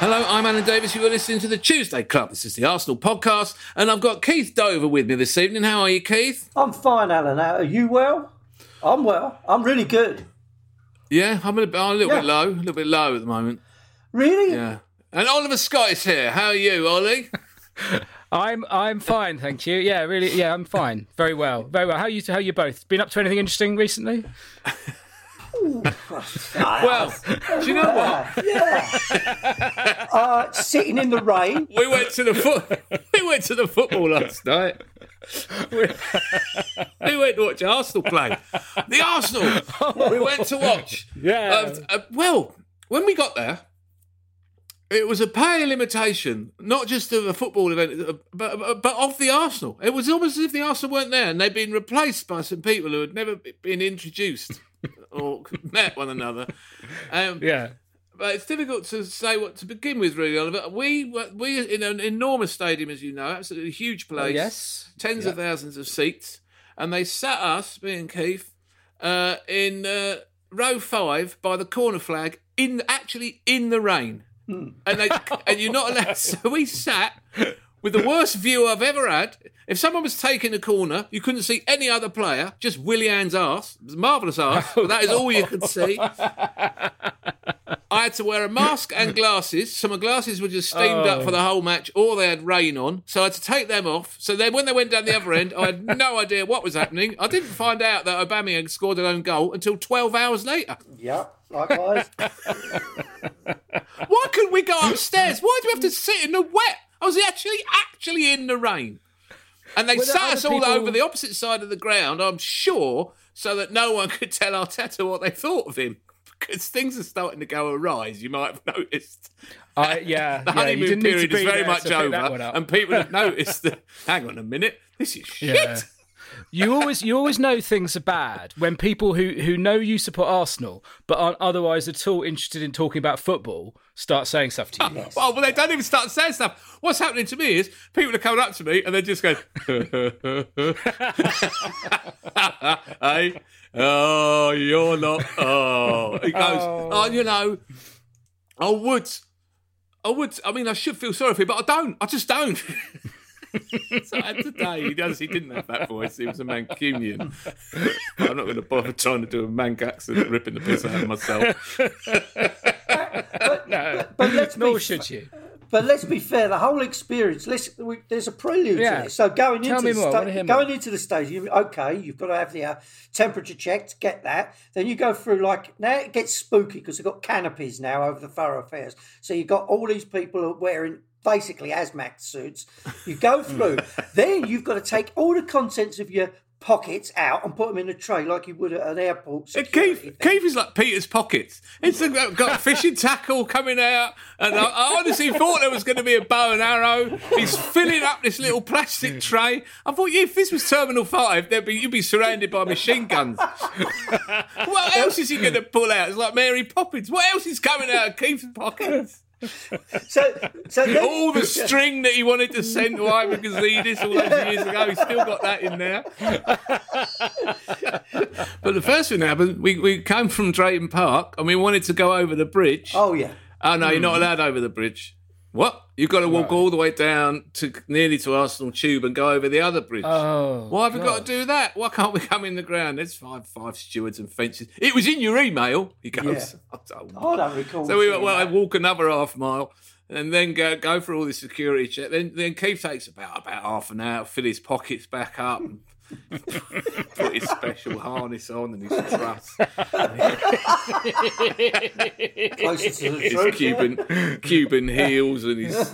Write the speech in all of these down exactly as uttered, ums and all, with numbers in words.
Hello, I'm Alan Davis. You're listening to the Tuesday Club. This is the Arsenal podcast, and I've got Keith Dover with me this evening. How are you, Keith? I'm fine, Alan. Are you well? I'm well. I'm really good. Yeah, I'm a, I'm a little Yeah. bit low, a little bit low at the moment. Really? Yeah. And Oliver Scott is here. How are you, Ollie? I'm I'm fine, thank you. Yeah, really. Yeah, I'm fine. Very well, very well. How are you? How are you both? Been up to anything interesting recently? Well, do you know what? Yeah. uh, sitting in the rain. We went to the foot. We went to the football last night. We, we went to watch Arsenal play. The Arsenal. We went to watch. Yeah. Uh, uh, well, when we got there, it was a pale imitation, not just of a football event, but, but, but of the Arsenal. It was almost as if the Arsenal weren't there and they'd been replaced by some people who had never been introduced or met one another. Um, Yeah. But it's difficult to say what to begin with, really, Oliver. We were we in an enormous stadium, as you know, absolutely huge place. Oh, yes. Tens Yeah. of thousands of seats. And they sat us, me and Keith, uh, in uh, row five by the corner flag, in actually in the rain. And they and you're not allowed. So we sat with the worst view I've ever had. If someone was taking a corner, you couldn't see any other player, just Willie Ann's arse. It was a marvellous arse, but that is all you could see. I had to wear a mask and glasses. So my glasses were just steamed up for the whole match, or they had rain on. So I had to take them off. So then when they went down the other end, I had no idea what was happening. I didn't find out that Aubameyang scored an own goal until twelve hours later. Yeah, likewise. Why couldn't we go upstairs? Why do we have to sit in the wet? I was actually actually in the rain. And they Were there sat other us all people- over the opposite side of the ground, I'm sure, so that no one could tell Arteta what they thought of him. Because things are starting to go awry, as you might have noticed. I yeah. The yeah, you honeymoon didn't need to period is be very there much to pick that one over, up. and people have noticed that, hang on a minute, this is shit. Yeah. You always you always know things are bad when people who, who know you support Arsenal but aren't otherwise at all interested in talking about football start saying stuff to you. Oh, well, they don't even start saying stuff. What's happening to me is people are coming up to me and they just go, hey, oh, you're not, oh. He goes, oh. oh, you know, I would, I would, I mean, I should feel sorry for you, but I don't. I just don't. So today he does. He didn't have that voice. He was a Mancunian. But I'm not going to bother trying to do a Manc accent, ripping the piss out of myself. No, But let's nor be, should you. But let's be fair. The whole experience. Let's, we, there's a prelude Yeah. to this. So going Tell into me the more. I wanna sta- hear more. going into the stadium, okay, you've got to have the uh, temperature checked. Get that. Then you go through like now it gets spooky because they've got canopies now over the thoroughfares. So you've got all these people wearing basically hazmat suits. You go through. Then you've got to take all the contents of your pockets out and put them in a tray like you would at an airport. security Keith, thing. Keith is like Peter's pockets. It's got fishing tackle coming out, and I, I honestly thought there was going to be a bow and arrow. He's filling up this little plastic tray. I thought, yeah, if this was Terminal Five, there'd be you'd be surrounded by machine guns. What else is he going to pull out? It's like Mary Poppins. What else is coming out of Keith's pockets? So, so then, All the string that he wanted to send to Ivan Gazidis all those years ago, he's still got that in there. But the first thing that happened, we, we came from Drayton Park and we wanted to go over the bridge. oh yeah. Oh, no, you're not allowed over the bridge. What? You've got to walk all the way down to nearly to Arsenal Tube and go over the other bridge. Oh, Why have we got to do that? Why can't we come in the ground? There's five five stewards and fences. It was in your email. He goes, Yeah. oh, I don't recall. so we went, seeing well, I that. walk another half mile and then go go through all the security check. Then then Keith takes about about half an hour, fill his pockets back up, and put his special harness on and his truss, Closer to the his truth, Cuban Cuban heels, and his.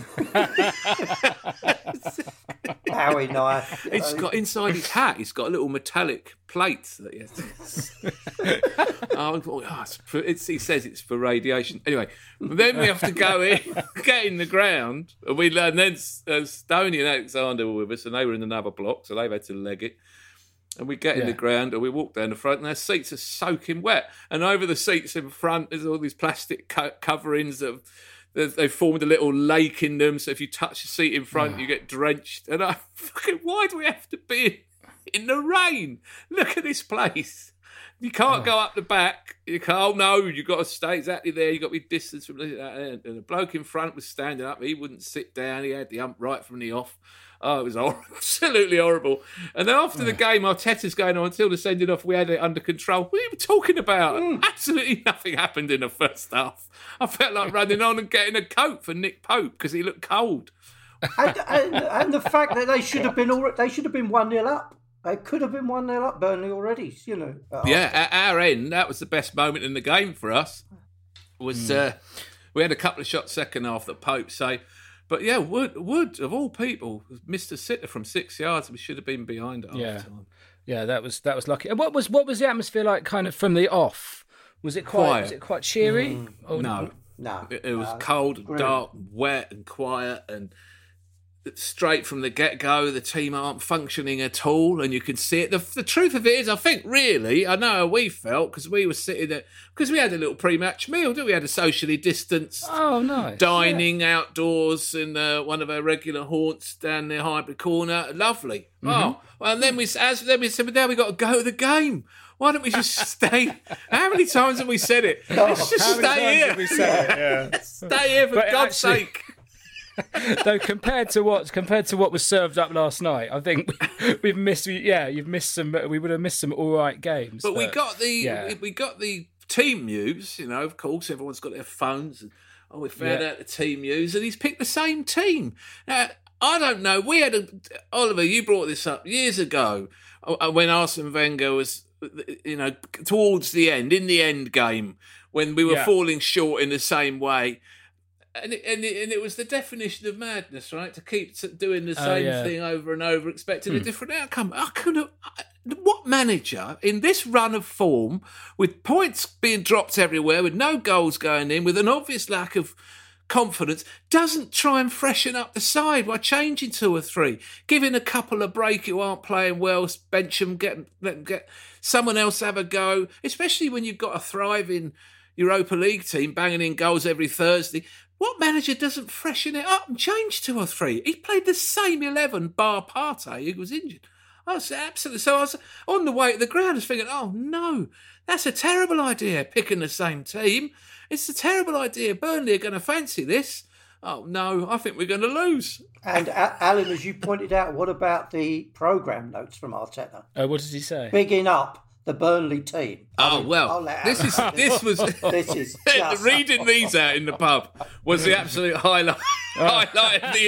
Bowie knife. you It's know. got inside his hat. He's got a little metallic plate that he has to. oh, oh, it's for, it's, he says it's for radiation. Anyway, then we have to go in, get in the ground, and we and then uh, Stoney and Alexander were with us, and they were in another block, so they've had to leg it. And we get in Yeah. the ground and we walk down the front and their seats are soaking wet. And over the seats in front, there's all these plastic co- coverings that have, they've formed a little lake in them. So if you touch the seat in front, you get drenched. And I fucking, why do we have to be in the rain? Look at this place. You can't oh. go up the back. You can't. Oh no, you've got to stay exactly there. You've got to be distanced from the, and the bloke in front was standing up. He wouldn't sit down. He had the ump right from the off. Oh, it was horrible. Absolutely horrible. And then after the game, Arteta's going on until the sending off. We had it under control. What are you talking about? Mm. Absolutely nothing happened in the first half. I felt like running on and getting a coat for Nick Pope because he looked cold. and, and, and the fact that they should have been all, they should have been one nil up. They could have been one nil up, Burnley already. You know. Yeah, at our end, that was the best moment in the game for us. Was mm. uh, we had a couple of shots second half that Pope saved. But yeah, Wood, Wood of all people, missed a sitter from six yards. We should have been behind at yeah. half time. Yeah, that was that was lucky. And what was what was the atmosphere like, kind of from the off? Was it quite quiet. Was it quite cheery? Mm. Oh, no, no, it, it was no. cold, and dark, and wet, and quiet, and straight from the get-go, the team aren't functioning at all, and you can see it. The, the truth of it is, I think, really, I know how we felt, because we were sitting there, because we had a little pre-match meal, didn't we? We had a socially distanced oh, nice. dining yeah. outdoors in uh, one of our regular haunts down near Highbury Corner. Lovely. Mm-hmm. Oh, well, and then we, as, then we said, well, now we've got to go to the game. Why don't we just stay? How many times have we said it? Oh, Let's just stay here. We said it? Yeah. Stay here, for but God's actually, sake. Though compared to what compared to what was served up last night, I think we've missed. Yeah, you've missed some. We would have missed some all right games. But, but we got the yeah. we, we got the team news. You know, of course, everyone's got their phones. And, oh, we found yeah. out the team news, and he's picked the same team. Now, I don't know. We had a, Oliver. You brought this up years ago when Arsene Wenger was, you know, towards the end, in the end game, when we were yeah. falling short in the same way. And it, and, it, and it was the definition of madness, right? To keep doing the same uh, yeah. thing over and over, expecting hmm. a different outcome. I couldn't. I, what manager in this run of form, with points being dropped everywhere, with no goals going in, with an obvious lack of confidence, doesn't try and freshen up the side by changing two or three, giving a couple a break who aren't playing well, bench them, get, let them get someone else have a go, especially when you've got a thriving Europa League team banging in goals every Thursday. What manager doesn't freshen it up and change two or three? He played the same eleven, bar Partey, who was injured. I was absolutely... So I was on the way to the ground, I was thinking, oh, no, that's a terrible idea, picking the same team. It's a terrible idea. Burnley are going to fancy this. Oh, no, I think we're going to lose. And, uh, Alan, as you pointed out, what about the programme notes from Arteta? Uh, what does he say? Bigging up the Burnley team. Oh, I mean, well, this is this was this is just reading these out in the pub was the absolute highlight highlight of the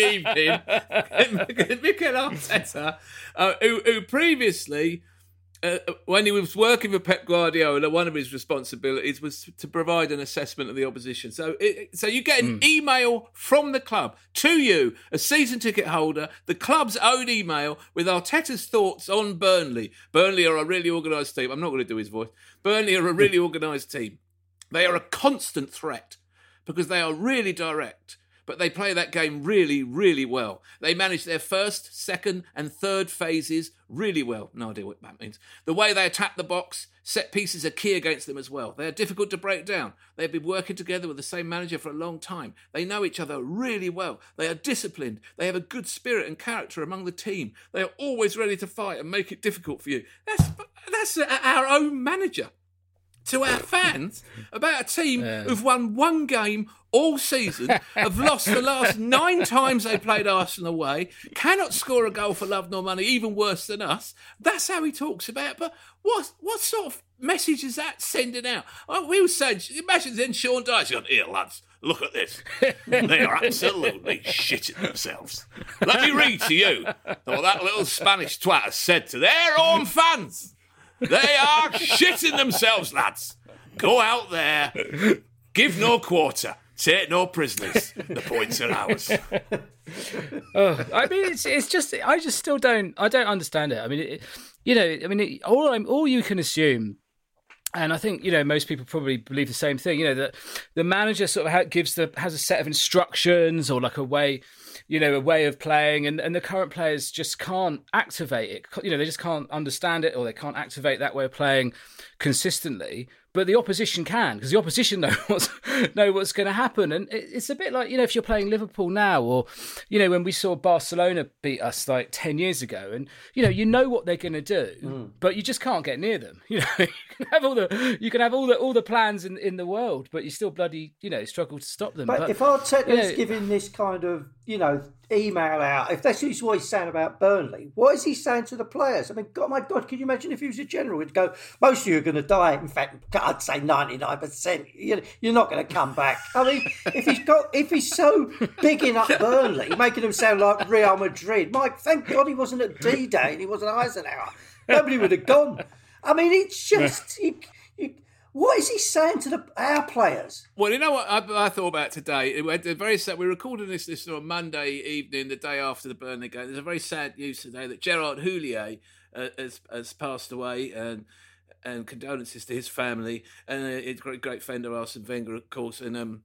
evening. Mikel Arteta, uh, who, who previously, uh, when he was working for Pep Guardiola, one of his responsibilities was to provide an assessment of the opposition. So, it, so you get an mm. email from the club to you, a season ticket holder, the club's own email with Arteta's thoughts on Burnley. Burnley are a really organised team. I'm not going to do his voice. Burnley are a really organised team. They are a constant threat because they are really direct. But they play that game really, really well. They manage their first, second and third phases really well. No idea what that means. The way they attack the box, set pieces are key against them as well. They are difficult to break down. They've been working together with the same manager for a long time. They know each other really well. They are disciplined. They have a good spirit and character among the team. They are always ready to fight and make it difficult for you. That's, that's our own manager. To our fans about a team yeah. who've won one game all season, have lost the last nine times they played Arsenal away, cannot score a goal for love nor money, even worse than us. That's how he talks about it. But what what sort of message is that sending out? Oh, we were saying, imagine then Sean Dyche going, here, lads, look at this. They are absolutely shitting themselves. Let me read to you what that little Spanish twat has said to their own fans. They are shitting themselves, lads. Go out there, give no quarter, take no prisoners. The points are ours. Oh, I mean, it's it's just I just still don't I don't understand it. I mean, it, you know, I mean, it, all I'm all you can assume. And I think, you know, most people probably believe the same thing, you know, that the manager sort of ha- gives the has a set of instructions or like a way, you know, a way of playing, and, and the current players just can't activate it. You know, they just can't understand it or they can't activate that way of playing consistently. but the opposition can, because the opposition know what's know what's going to happen. And it, it's a bit like, you know, if you're playing Liverpool now, or, you know, when we saw Barcelona beat us like ten years ago, and, you know, you know what they're going to do, mm. but you just can't get near them. You know, you can have all the you can have all the all the plans in, in the world, but you still bloody, you know, struggle to stop them. But, but if Arteta's you know, giving this kind of, you know, email out, if that's what he's saying about Burnley, what is he saying to the players? I mean, God, my God, can you imagine if he was a general? He'd go, most of you are going to die. In fact, I'd say ninety-nine percent. You're not going to come back. I mean, if he's got, if he's so bigging up Burnley, making them sound like Real Madrid, Mike, thank God he wasn't at D-Day and he wasn't Eisenhower. Nobody would have gone. I mean, it's just... You, you, what is he saying to the our players? Well, you know what I, I thought about today? It, it, very sad. We're recording this this on Monday evening, the day after the Burnley game. There's a very sad news today that Gerard Houllier uh, has has passed away, and and condolences to his family, and a, a great great friend of Arsene Wenger, of course, and um.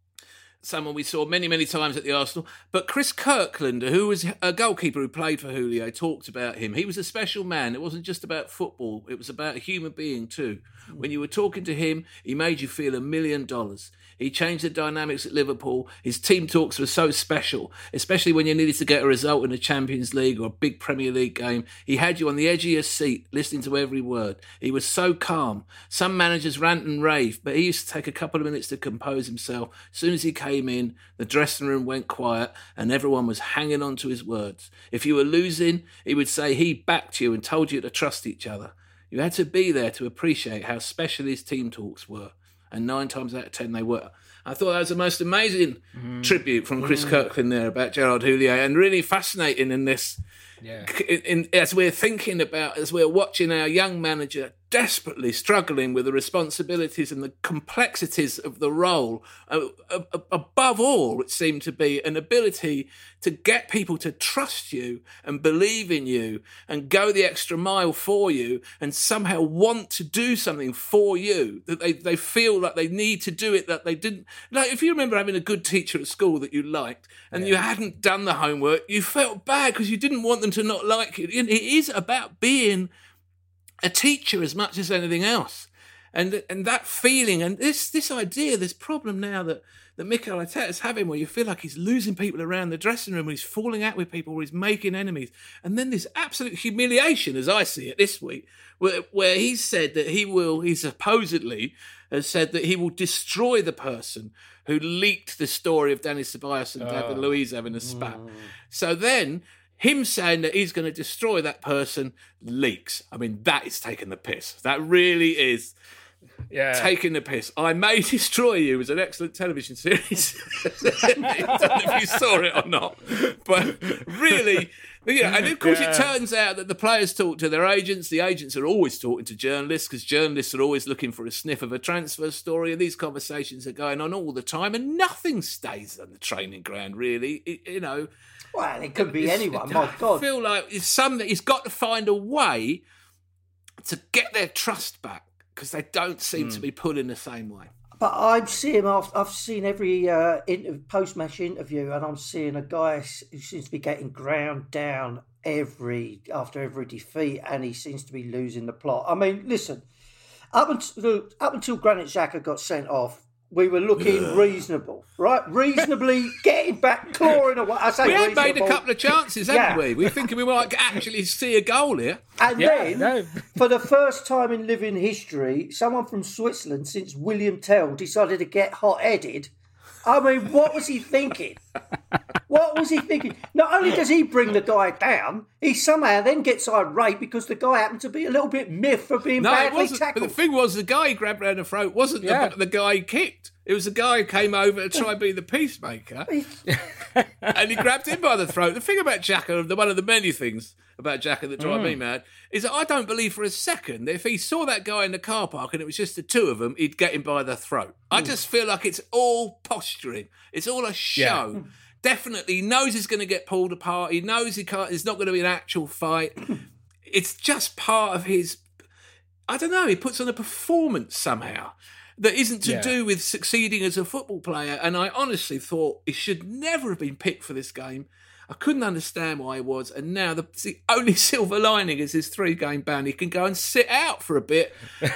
someone we saw many, many times at the Arsenal. But Chris Kirkland, who was a goalkeeper who played for Houllier, talked about him. He was a special man. It wasn't just about football. It was about a human being too. When you were talking to him, he made you feel a million dollars. He changed the dynamics at Liverpool. His team talks were so special, especially when you needed to get a result in the Champions League or a big Premier League game. He had you on the edge of your seat, listening to every word. He was so calm. Some managers rant and rave, but he used to take a couple of minutes to compose himself. As soon as he came in, the dressing room went quiet and everyone was hanging on to his words. If you were losing, he would say he backed you and told you to trust each other. You had to be there to appreciate how special his team talks were. And nine times out of ten they were. I thought that was the most amazing mm. tribute from Chris mm. Kirkland there about Gerard Houllier, and really fascinating in this, yeah. in, in, as we're thinking about, as we're watching our young manager desperately struggling with the responsibilities and the complexities of the role. Uh, uh, above all, it seemed to be an ability to get people to trust you and believe in you and go the extra mile for you and somehow want to do something for you, that they, they feel like they need to do it, that they didn't. Like, if you remember having a good teacher at school that you liked and yeah. you hadn't done the homework, you felt bad because you didn't want them to not like you. It is about being a teacher as much as anything else, and and that feeling and this this idea, this problem now that that Mikel Arteta's having, where you feel like he's losing people around the dressing room, where he's falling out with people, where he's making enemies, and then this absolute humiliation, as I see it this week, where where he said that he will, he supposedly has said that he will destroy the person who leaked the story of Dani Ceballos and oh. David Luiz having a spat. Mm. So then, him saying that he's going to destroy that person leaks. I mean, that is taking the piss. That really is yeah. taking the piss. I May Destroy You was an excellent television series. I don't know if you saw it or not. But really, you know, and of course yeah. it turns out that the players talk to their agents. The agents are always talking to journalists because journalists are always looking for a sniff of a transfer story. And these conversations are going on all the time and nothing stays on the training ground, really. It, you know... Well, it could be anyone, my God. I feel like it's something, he's got to find a way to get their trust back because they don't seem mm. to be pulling the same way. But I'm seeing, I've, I've seen every uh, inter- post-match interview and I'm seeing a guy who seems to be getting ground down every after every defeat and he seems to be losing the plot. I mean, listen, up until, up until Granit Xhaka got sent off, we were looking reasonable, right? Reasonably getting back, clawing away. I say we had reasonable. made a couple of chances, haven't yeah. we? We're thinking we might actually see a goal here. And yeah, then, no. for the first time in living history, someone from Switzerland, since William Tell, decided to get hot-headed. I mean, what was he thinking? What was he thinking? Not only does he bring the guy down, he somehow then gets irate because the guy happened to be a little bit miffed for being no, badly it wasn't, tackled. But the thing was, the guy he grabbed around the throat wasn't yeah. the, the guy he kicked. It was the guy who came over to try and be the peacemaker, and he grabbed him by the throat. The thing about Xhaka, the one of the many things about Xhaka that drive mm. me mad, is that I don't believe for a second that if he saw that guy in the car park and it was just the two of them, he'd get him by the throat. Mm. I just feel like it's all posturing. It's all a show. Yeah. Definitely, he knows he's going to get pulled apart. He knows he can't. It's not going to be an actual fight. It's just part of his. I don't know. He puts on a performance somehow that isn't to yeah. do with succeeding as a football player. And I honestly thought he should never have been picked for this game. I couldn't understand why he was. And now the, the only silver lining is his three-game ban. He can go and sit out for a bit.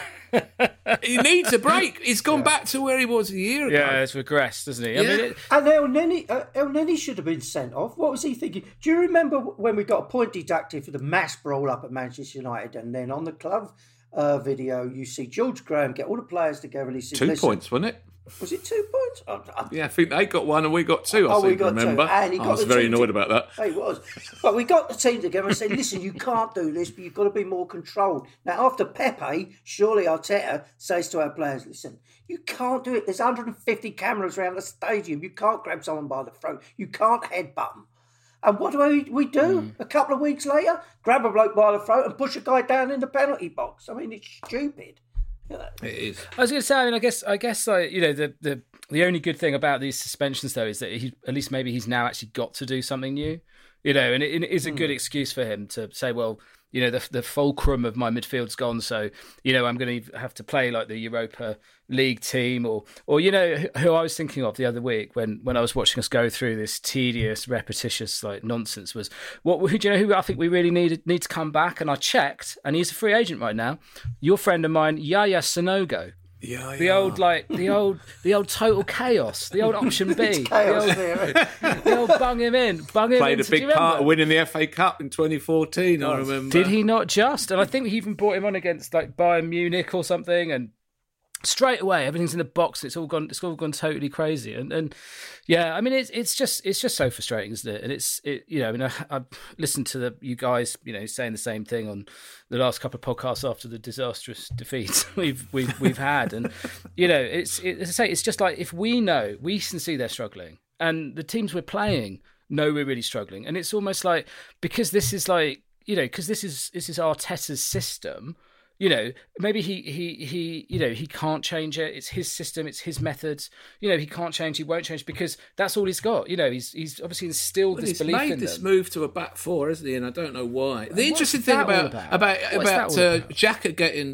He needs a break. He's gone yeah. back to where he was a year ago. Yeah, it's regressed, doesn't he? Yeah. I mean, it... And El Neni, uh, El Neni should have been sent off. What was he thinking? Do you remember when we got a point deducted for the mass brawl up at Manchester United? And then on the club uh, video, you see George Graham get all the players together and he said, Two points, wasn't it? Was it two points? Oh, oh. Yeah, I think they got one and we got two. I oh, seem we got to remember. two. And he got I was the very team annoyed to... about that. He was. But we got the team together and said, listen, you can't do this, but you've got to be more controlled. Now, after Pepe, surely Arteta says to our players, listen, you can't do it. There's one hundred fifty cameras around the stadium. You can't grab someone by the throat. You can't headbutt them. And what do we, we do mm. a couple of weeks later? Grab a bloke by the throat and push a guy down in the penalty box. I mean, it's stupid. It is. I was going to say, I mean, I guess, I guess, like, you know, the, the the only good thing about these suspensions, though, is that he, at least maybe he's now actually got to do something new, you know, and it, it is a mm. good excuse for him to say, well, you know, the the fulcrum of my midfield's gone, so, you know, I'm going to have to play like the Europa League team, or, or you know, who I was thinking of the other week when, when I was watching us go through this tedious, repetitious, like, nonsense was, what, who do you know who I think we really need, need to come back? And I checked, and he's a free agent right now. Your friend of mine, Yaya Sanogo. Yeah, the yeah. old like the old the old total chaos, the old option B, chaos the, old, the old bung him in, bung him Played in. a big part of winning the F A Cup in twenty fourteen. I remember. Did he not just? And I think he even brought him on against like Bayern Munich or something, and straight away everything's in the box. It's all gone. It's all gone totally crazy. And and yeah, I mean it's it's just it's just so frustrating, isn't it? And it's it you know I mean I, I've listened to the you guys you know saying the same thing on the last couple of podcasts after the disastrous defeats we've we've we've had, and you know it's it, as I say, it's just like if we know we can see they're struggling, and the teams we're playing know we're really struggling, and it's almost like because this is like you know because this is this is Arteta's system. You know, maybe he, he, he, you know, he can't change it. It's his system. It's his methods. You know, he can't change. He won't change because that's all he's got. You know, he's he's obviously instilled well, this he's belief made in this them. move to a back four, hasn't he? And I don't know why. The What's interesting thing about about about What's about, uh, about? Xhaka getting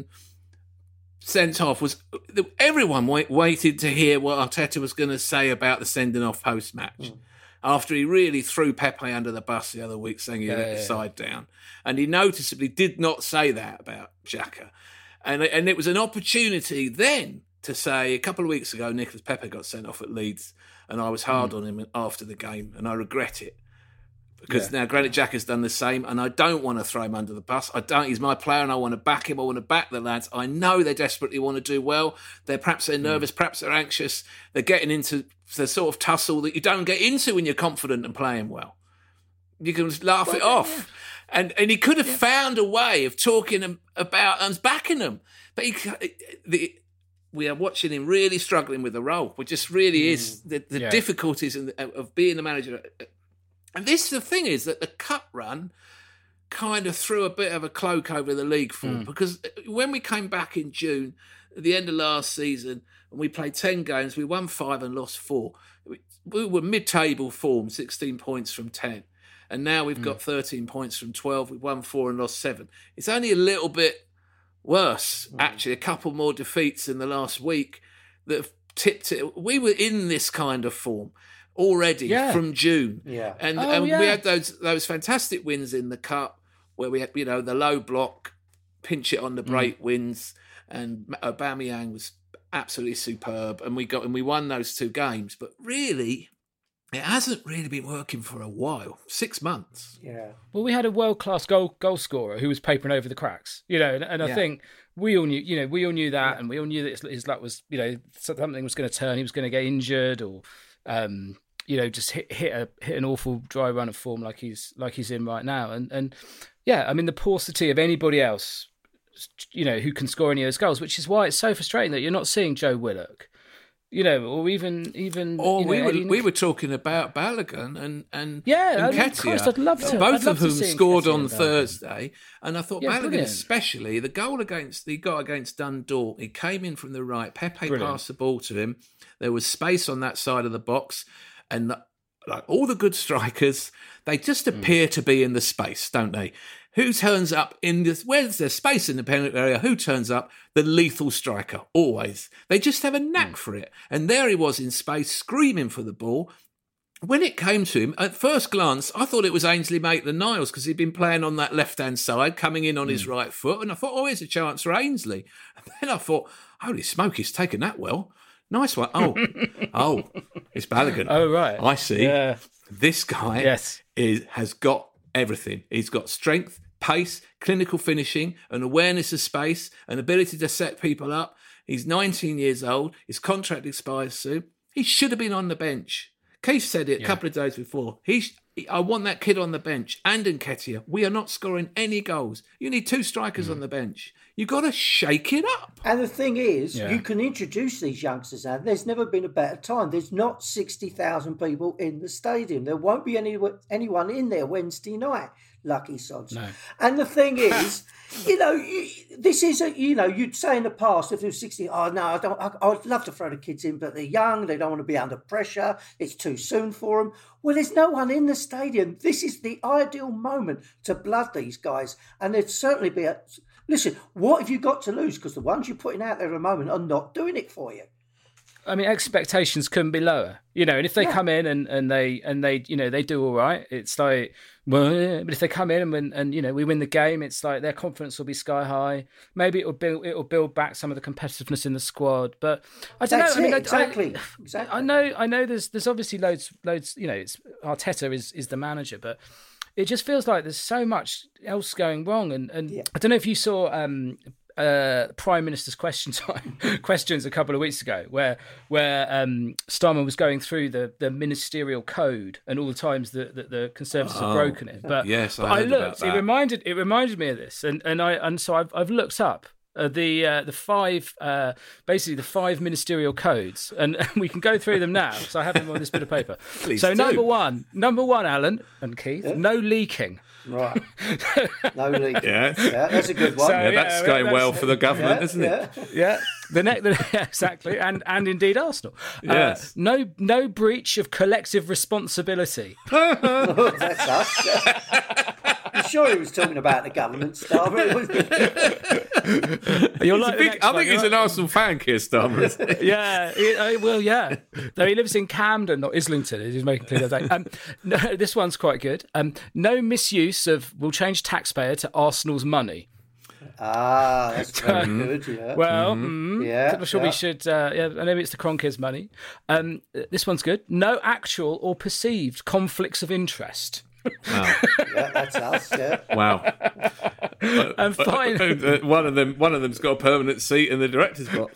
sent off was everyone wait, waited to hear what Arteta was going to say about the sending off post match. Mm. After he really threw Pepe under the bus the other week, saying he yeah, let yeah, the yeah. side down, and he noticeably did not say that about Xhaka. And and it was an opportunity then to say, a couple of weeks ago, Nicolas Pepe got sent off at Leeds, and I was hard mm. on him after the game, and I regret it. Because yeah. now Granit Xhaka's done the same, and I don't want to throw him under the bus. I don't. He's my player, and I want to back him. I want to back the lads. I know they desperately want to do well. They're perhaps they're nervous, mm. perhaps they're anxious. They're getting into the sort of tussle that you don't get into when you're confident and playing well. You can just laugh well, it off. Yeah. And and he could have yeah. found a way of talking about and backing them. But he, the, we are watching him really struggling with the role, which just really mm. is the, the yeah. difficulties in the, of being the manager. And this, the thing is that the cup run kind of threw a bit of a cloak over the league form. Mm. Because when we came back in June, at the end of last season, and we played ten games, we won five and lost four. We were mid-table form, sixteen points from ten. And now we've got thirteen points from twelve. We've won four and lost seven. It's only a little bit worse, mm. actually. A couple more defeats in the last week that have tipped it. We were in this kind of form already yeah. from June. Yeah. And, oh, and yeah. we had those those fantastic wins in the Cup where we had, you know, the low block, pinch it on the break mm. wins. And Aubameyang was absolutely superb. And we got and we won those two games. But really, it hasn't really been working for a while. Six months. Yeah. Well, we had a world-class goal goal scorer who was papering over the cracks, you know, and, and I yeah. think we all knew, you know, we all knew that, yeah. and we all knew that his, his luck was, you know, something was going to turn. He was going to get injured, or, um, you know, just hit hit a hit an awful dry run of form like he's like he's in right now. And and yeah, I mean, the paucity of anybody else, you know, who can score any of those goals, which is why it's so frustrating that you're not seeing Joe Willock. You know, or even even. Or you know, we were Eddie... we were talking about Balogun and and yeah, and I mean, Christ, I'd love to. both I'd love of whom to see scored Nketiah on and Thursday. And I thought yeah, Balogun, brilliant. especially the goal against he got against Dundalk. He came in from the right. Pepe Brilliant. passed the ball to him. There was space on that side of the box, and the, like all the good strikers, they just appear mm. to be in the space, don't they? Who turns up in this? Where's there space in the penalty area? Who turns up? The lethal striker, always. They just have a knack mm. for it. And there he was in space, screaming for the ball. when it came to him, at first glance, I thought it was Ainsley Maitland-Niles because he'd been playing on that left-hand side, coming in on mm. his right foot, and I thought, oh, here's a chance for Ainsley. And then I thought, holy smoke, he's taken that well. Nice one. Oh, oh, it's Balogun. Oh, right. I see. Yeah. This guy yes. is has got everything. He's got strength, pace, clinical finishing, an awareness of space, an ability to set people up. He's nineteen years old. His contract expires soon. He should have been on the bench. Keith said it a yeah. couple of days before. He, I want that kid on the bench. And Nketiah. We are not scoring any goals. You need two strikers mm. on the bench. You've got to shake it up. And the thing is, yeah. you can introduce these youngsters now. There's never been a better time. There's not sixty thousand people in the stadium. There won't be any anyone in there Wednesday night. Lucky sods. No. And the thing is, you know, you, this is a, you know, you'd say in the past if it was sixty, oh no, I don't. I, I'd love to throw the kids in, but they're young. They don't want to be under pressure. It's too soon for them. Well, there's no one in the stadium. This is the ideal moment to blood these guys, and there'd certainly be a. Listen, what have you got to lose? Because the ones you're putting out there at the moment are not doing it for you. I mean, expectations couldn't be lower, you know. And if they yeah. come in and, and they and they you know they do all right, it's like, well, yeah. But if they come in and, win, and you know we win the game, it's like their confidence will be sky high. Maybe it will build it will build back some of the competitiveness in the squad. But I don't That's know. I mean, it, I, exactly, I, exactly. I know, I know. There's there's obviously loads, loads. You know, it's Arteta is is the manager, but it just feels like there's so much else going wrong. And and yeah. I don't know if you saw. Um, Uh, Prime Minister's question time questions a couple of weeks ago, where where um, Starmer was going through the, the ministerial code and all the times that, that the Conservatives oh, have broken it. But, yes, I, but I looked. It reminded it reminded me of this, and, and I and so I've I've looked up uh, the uh, the five uh, basically the five ministerial codes, and, and we can go through them now because I have them on this bit of paper. Please so do. number one, number one, Alan and Keith, yeah. no leaking. Right. No leak. Yeah. yeah, that's a good one. So, yeah, that's yeah, going that's, well for the government, yeah, isn't yeah. it? Yeah. The next, yeah, exactly, and and indeed Arsenal. Yes. Uh, no, no breach of collective responsibility. That's us. Yeah. I'm sure he was talking about the government, Starmer. You're like big, I think he's an Arsenal fan, Keir Starmer. yeah, he, uh, well, yeah. Though he lives in Camden, not Islington, as he's making clear that. Um, no, this one's quite good. Um, no misuse of will change taxpayer to Arsenal's money. Ah, that's very good. Yeah. Well, mm-hmm. yeah, I'm sure yeah. we should. Uh, yeah, I know it's the Kronkers' money. Um, this one's good. No actual or perceived conflicts of interest. Wow. Yeah, that's us. Yeah. Wow. And finally, one of them, one of them's got a permanent seat in the director's box,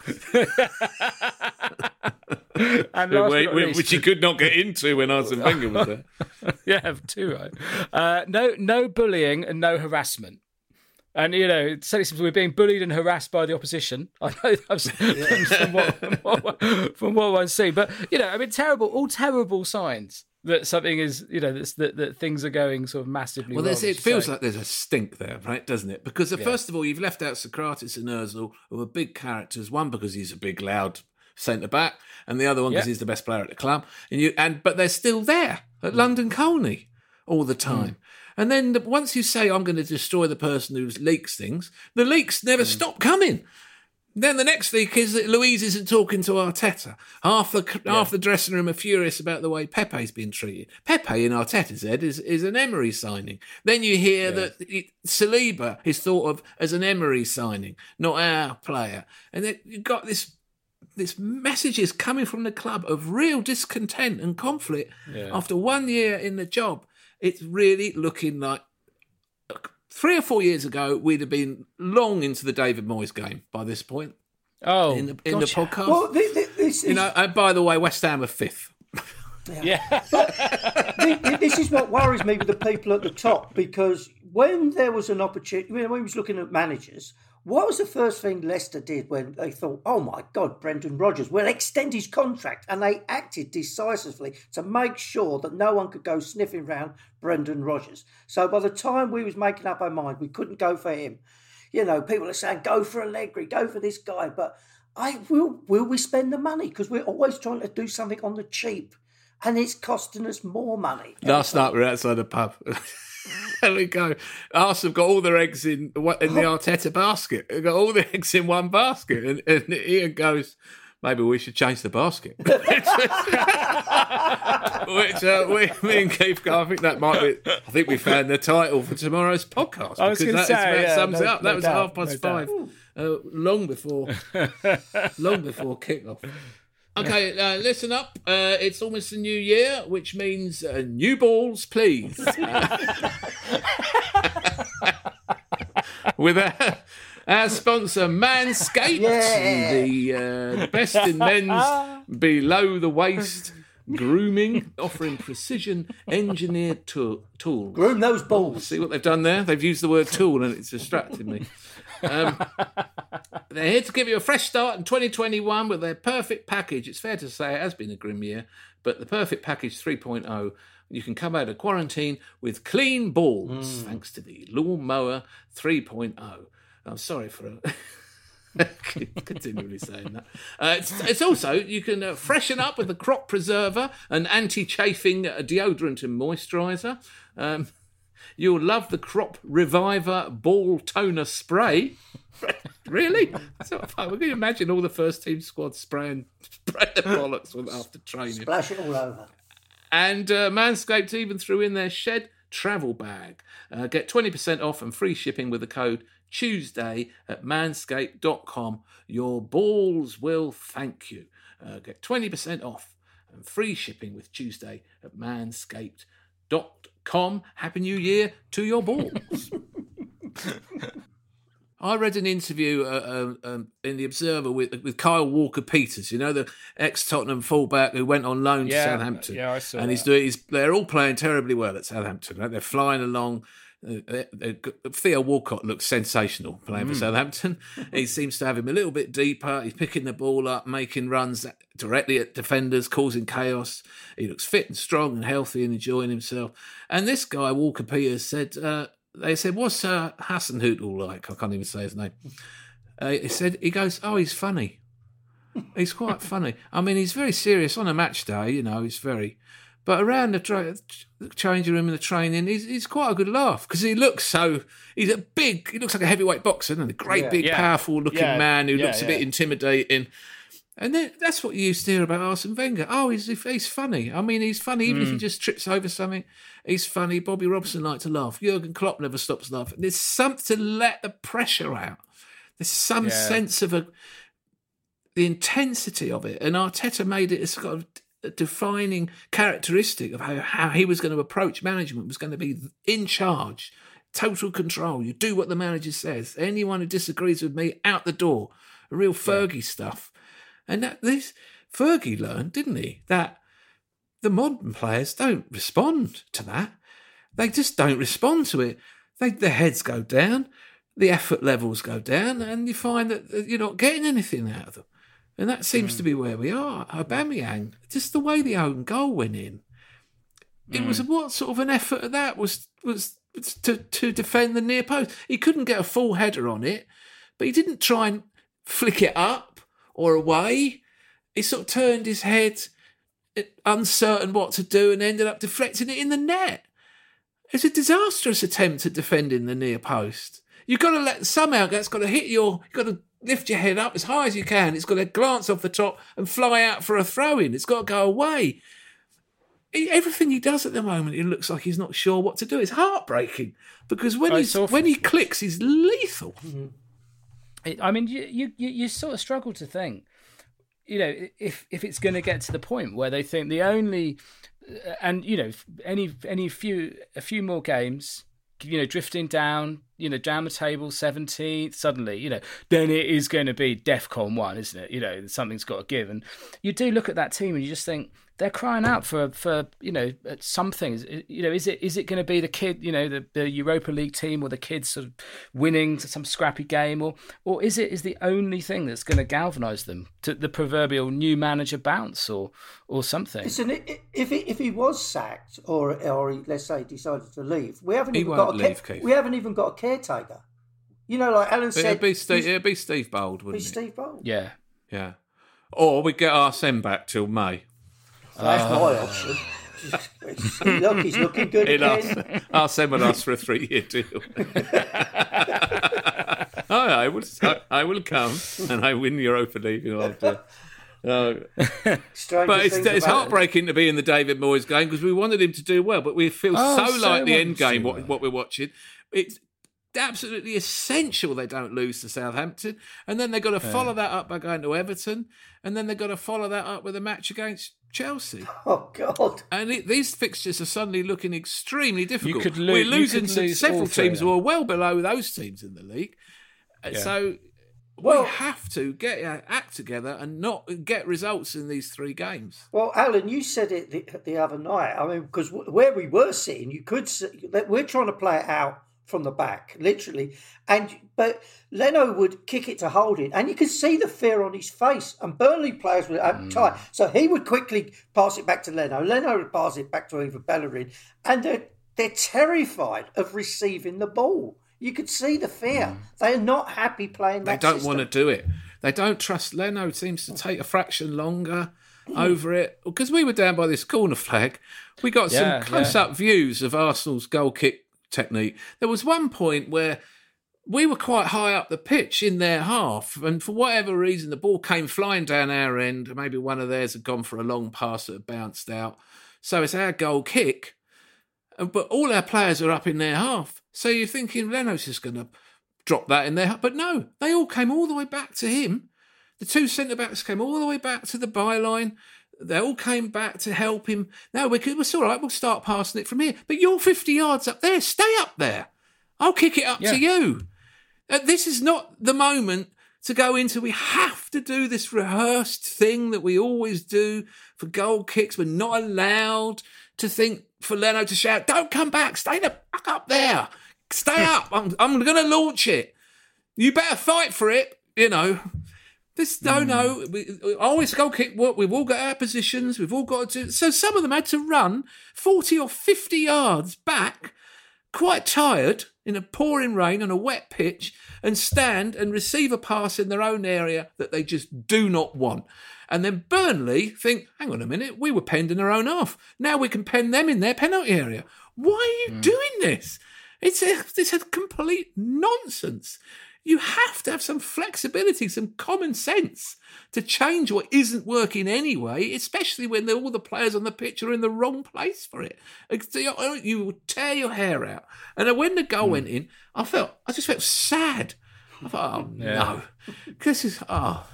and last we, but not we, least, which he could not get into when Arsene Wenger was there. Yeah, two right. Uh, no, no bullying and no harassment. And, you know, certainly since we're being bullied and harassed by the opposition. I know that's yeah. from, what, from, what, from what I've seen. But, you know, I mean, terrible, all terrible signs that something is, you know, that's, that, that things are going sort of massively well, wrong. Well, it feels say. like there's a stink there, right, doesn't it? Because, uh, Yeah. first of all, you've left out Socrates and Ozil, who are big characters. One, because he's a big, loud centre-back, and the other one because Yeah. he's the best player at the club. And you, and But they're still there at London Colney all the time. Mm. And then the, once you say, I'm going to destroy the person who leaks things, the leaks never mm. stop coming. Then the next leak is that Louise isn't talking to Arteta. Half the yeah. half the dressing room are furious about the way Pepe's been treated. Pepe, in Arteta's head, is, is an Emery signing. Then you hear yeah. that it, Saliba is thought of as an Emery signing, not our player. And then you've got this... This message is coming from the club of real discontent and conflict yeah. after one year in the job. It's really looking like three or four years ago, we'd have been long into the David Moyes game by this point. Oh, in the, in gotcha. the podcast. Well, this, this is... You know, and by the way, West Ham are fifth. Yeah. yeah. But this is what worries me with the people at the top, because when there was an opportunity, when we was looking at managers, what was the first thing Leicester did when they thought, oh my God, Brendan Rodgers, we'll extend his contract? And they acted decisively to make sure that no one could go sniffing round Brendan Rodgers. So by the time we was making up our mind, we couldn't go for him. You know, people are saying, go for Allegri, go for this guy. But I will, will we spend the money? Because we're always trying to do something on the cheap. And it's costing us more money. Last night we were outside the pub. There we go. Arsenal have got all their eggs in in the Arteta basket. They've got all the eggs in one basket. And, and Ian goes, maybe we should change the basket. Which uh, we, me and Keith go, I think that might be, I think we found the title for tomorrow's podcast. I was going to say, that yeah, sums no, it up. no That was doubt, half past no five, uh, long before, long before kick-off. Okay, uh, listen up. Uh, it's almost the new year, which means uh, new balls, please. Uh, with our, our sponsor, Manscaped, Yeah. the uh, best in men's below the waist grooming, offering precision engineered tool- tools. Groom those balls. See what they've done there? They've used the word tool and it's distracted me. Um, they're here to give you a fresh start in twenty twenty-one with their perfect package. It's fair to say it has been a grim year, but the perfect package three point oh, you can come out of quarantine with clean balls mm. thanks to the Lawnmower three point oh. I'm sorry for continually saying that. Uh, it's, it's also, you can uh, freshen up with the crop preserver, an anti-chafing deodorant and moisturiser. Um, You'll love the Crop Reviver Ball Toner Spray. Really? So, we can imagine all the first team squad spraying, spraying the bollocks after training. Splash it all over. And uh, Manscaped even threw in their shed travel bag. Uh, get twenty percent off and free shipping with the code Tuesday at manscaped dot com. Your balls will thank you. Uh, get twenty percent off and free shipping with Tuesday at manscaped dot com. Com, Happy New Year to your balls. I read an interview uh, uh, um, in The Observer with with Kyle Walker-Peters, you know, the ex-Tottenham fullback who went on loan yeah, to Southampton. Yeah, I saw And that. he's doing. He's, they're all playing terribly well at Southampton. Right? They're flying along. Uh, they, they, Theo Walcott looks sensational playing for mm. Southampton. He seems to have him a little bit deeper. He's picking the ball up, making runs directly at defenders, causing chaos. He looks fit and strong and healthy and enjoying himself. And this guy, Walker-Peters, said, uh, they said, what's uh, Hasenhüttl like? I can't even say his name. Uh, he said, he goes, oh, he's funny. He's quite funny. I mean, he's very serious on a match day, you know, he's very... But around the, tra- the changing room and the training, he's, he's quite a good laugh because he looks so. He's a big. He looks like a heavyweight boxer, doesn't he? A great, yeah. big, Yeah. powerful-looking Yeah. man who Yeah, looks a yeah. bit intimidating. And then, that's what you used to hear about Arsene Wenger. Oh, he's he's funny. I mean, he's funny even mm. if he just trips over something. He's funny. Bobby Robson liked to laugh. Jurgen Klopp never stops laughing. There's something to let the pressure out. There's some Yeah. sense of a the intensity of it, and Arteta made it as kind of a defining characteristic of how, how he was going to approach management, was going to be in charge, total control. You do what the manager says. Anyone who disagrees with me, out the door. Real Fergie yeah. stuff. And that, this Fergie learned, didn't he, that the modern players don't respond to that. They just don't respond to it. They, their heads go down, the effort levels go down, and you find that you're not getting anything out of them. And that seems mm. to be where we are. Aubameyang, just the way the own goal went in. It mm. was what sort of an effort of that was was to, to defend the near post. He couldn't get a full header on it, but he didn't try and flick it up or away. He sort of turned his head, uncertain what to do, and ended up deflecting it in the net. It's a disastrous attempt at defending the near post. You've got to let somehow that's got to hit your. You've got to lift your head up as high as you can. It's got to glance off the top and fly out for a throw-in. It's got to go away. He, everything he does at the moment, it looks like he's not sure what to do. It's heartbreaking because when, he's, when he clicks, he's lethal. Mm-hmm. I mean, you, you you sort of struggle to think, you know, if if it's going to get to the point where they think the only, and you know, any any few a few more games, you know, drifting down, you know, down the table, seventeenth, suddenly, you know, then it is going to be DEFCON one, isn't it? You know, something's got to give. And you do look at that team and you just think, they're crying out for, for you know, something. You know, is it is it going to be the kid, you know, the, the Europa League team or the kids sort of winning some scrappy game? Or or is it is the only thing that's going to galvanise them to the proverbial new manager bounce or or something? Listen, if he, if he was sacked or or he, let's say decided to leave, we haven't he even won't got a leave, care, Keith. we haven't even got a caretaker. You know, like Alan said, it'd be Steve, it'd be Steve Bold, wouldn't be it? Steve Bold. Yeah, yeah. Or we get Arsene back till May. So that's oh. my option. Look, he's looking good it again. Arsene will ask for a three-year deal. oh, I will. I will come and I win Europa League. And I'll do. No. Stranger But it's, things it's about heartbreaking to be in the David Moyes game because we wanted him to do well, but we feel Oh, so, so like the wanted end to game, do what, well. what we're watching. It's absolutely essential they don't lose to Southampton. And then they've got to follow that up by going to Everton. And then they've got to follow that up with a match against Chelsea. Oh, God. And it, these fixtures are suddenly looking extremely difficult. could lo- We're you losing could to lose several all three teams of who them. are well below those teams in the league. And Yeah. So Well- we have to get our act together and not get results in these three games. Well, Alan, you said it the, the other night. I mean, because w- where we were sitting, you could see that we're trying to play it out from the back, literally. And but Leno would kick it to Holding, and you could see the fear on his face. And Burnley players were uptight, so he would quickly pass it back to Leno. Leno would pass it back to either Bellerin, and they're they're terrified of receiving the ball. You could see the fear. They're not happy playing They that don't system. want to do it. They don't trust Leno. Seems to take a fraction longer over it. Because we were down by this corner flag. We got Yeah, some close-up views of Arsenal's goal kick technique. There was one point where we were quite high up the pitch in their half, and for whatever reason, the ball came flying down our end. Maybe one of theirs had gone for a long pass that had bounced out. So it's our goal kick. But all our players are up in their half. So you're thinking Leno's just going to drop that in there. But no, they all came all the way back to him. The two centre-backs came all the way back to the byline. They all came back to help him. No, we could, it's all right, we'll start passing it from here. But you're fifty yards up there. Stay up there. I'll kick it up Yeah. to you. Uh, this is not the moment to go into, we have to do this rehearsed thing that we always do for goal kicks. We're not allowed to think for Leno to shout, don't come back, stay the fuck up there. Stay up. I'm, I'm going to launch it. You better fight for it, you know. This, no, no. We, always goal kick work. We've all got our positions. We've all got to. So some of them had to run forty or fifty yards back, quite tired, in a pouring rain on a wet pitch, and stand and receive a pass in their own area that they just do not want. And then Burnley think, hang on a minute, we were penned in our own half. Now we can pen them in their penalty area. Why are you doing this? It's a, it's a complete nonsense. You have to have some flexibility, some common sense to change what isn't working anyway, especially when all the players on the pitch are in the wrong place for it. You would tear your hair out. And when the goal went in, I felt, I just felt sad. I thought, oh Yeah. no, this is, oh.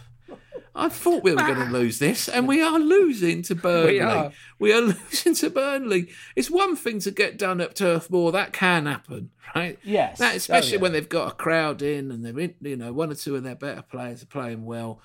I thought we were going to lose this, and we are losing to Burnley. We are. We are losing to Burnley. It's one thing to get done at Turf Moor. That can happen, right? Yes. That, especially Oh, yeah. when they've got a crowd in and they're in, you know, one or two of their better players are playing well.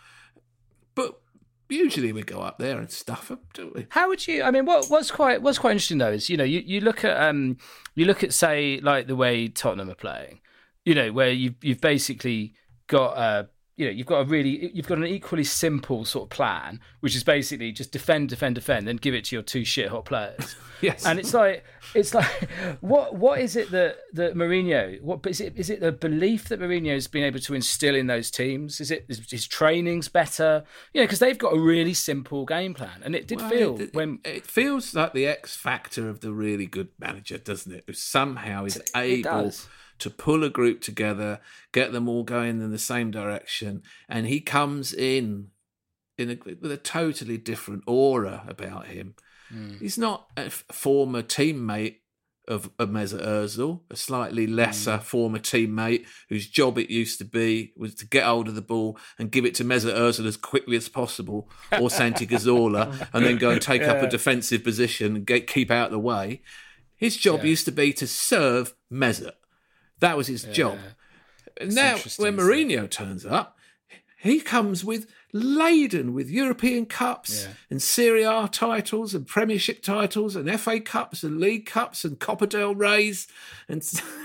But usually we go up there and stuff them, don't we? How would you? I mean, what what's quite what's quite interesting though is you know you, you look at um you look at say like the way Tottenham are playing, you know, where you you've basically got uh you know you've got a really you've got an equally simple sort of plan, which is basically just defend, defend, defend, then give it to your two shit hot players. Yes. And it's like it's like what what is it that that Mourinho what is it is it the belief that Mourinho's been able to instill in those teams? Is it is his training's better? You know, because they've got a really simple game plan, and it did Well, feel it, when it feels like the X factor of the really good manager, doesn't it? Who somehow is It able does. to pull a group together, get them all going in the same direction, and he comes in in a, with a totally different aura about him. Mm. He's not a f- former teammate of, of Mesut Ozil, a slightly lesser former teammate whose job it used to be was to get hold of the ball and give it to Mesut Ozil as quickly as possible, or Santi Cazorla, and then go and take up a Yeah. defensive position and get, keep out of the way. His job Yeah. used to be to serve Mesut. That was his job. And now, interesting, when isn't it? Mourinho turns up, he comes with laden with European Cups Yeah. and Serie A titles and Premiership titles and F A Cups and League Cups and Copa del Rey's and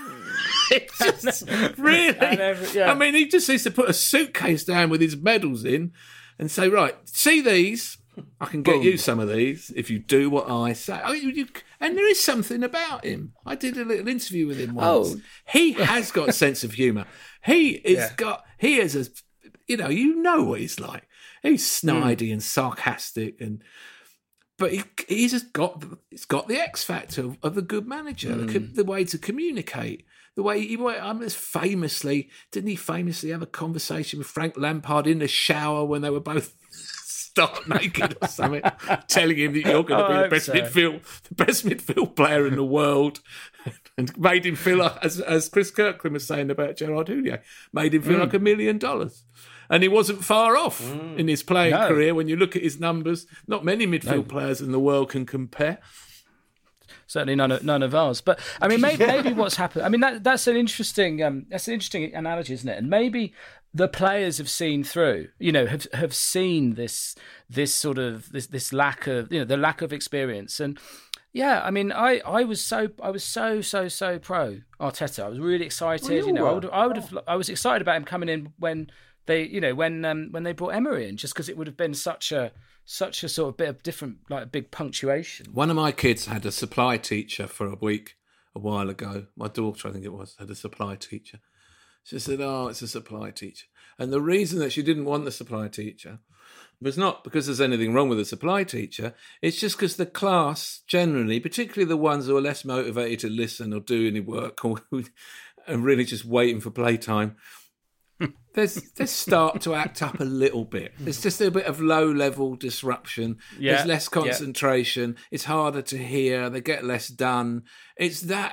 it's just really. And every- yeah. I mean, he just needs to put a suitcase down with his medals in and say, "Right, see these? I can get Boom. you some of these if you do what I say." I mean, you, and there is something about him. I did a little interview with him once. Oh. He has got a sense of humour. He is Yeah. got. He is a. You know, you know what he's like. He's Hmm. snidey and sarcastic, and but he he's just got it's got the X factor of, of the good manager, the, Hmm. co- the way to communicate, the way he. I mean, famously, didn't he famously have a conversation with Frank Lampard in the shower when they were both stark naked or something, telling him that you're going to Oh, be I the hope best so. midfield, the best midfield player in the world, and made him feel like, as, as Chris Kirkland was saying about Gerard Houllier, made him feel Mm. like a million dollars. And he wasn't far off Mm. in his playing No. career. When you look at his numbers, not many midfield No. players in the world can compare. Certainly none of none of ours. But I mean, maybe, maybe what's happened. I mean, that that's an interesting um, that's an interesting analogy, isn't it? And maybe the players have seen through, you know, have have seen this this sort of this this lack of you know the lack of experience. And yeah, I mean, I, I was so I was so so so pro Arteta. I was really excited. Well, you you know, I were. would I would have I was excited about him coming in when they you know when um, when they brought Emery in, just because it would have been such a such a sort of bit of different, like a big punctuation. One of my kids had a supply teacher for a week a while ago. My daughter, I think it was, had a supply teacher. She said, oh, it's a supply teacher. And the reason that she didn't want the supply teacher was not because there's anything wrong with a supply teacher. It's just because the class generally, particularly the ones who are less motivated to listen or do any work or who are really just waiting for playtime, There's, they start to act up a little bit. There's just a bit of low-level disruption. Yeah, There's less yeah. concentration. It's harder to hear. They get less done. It's that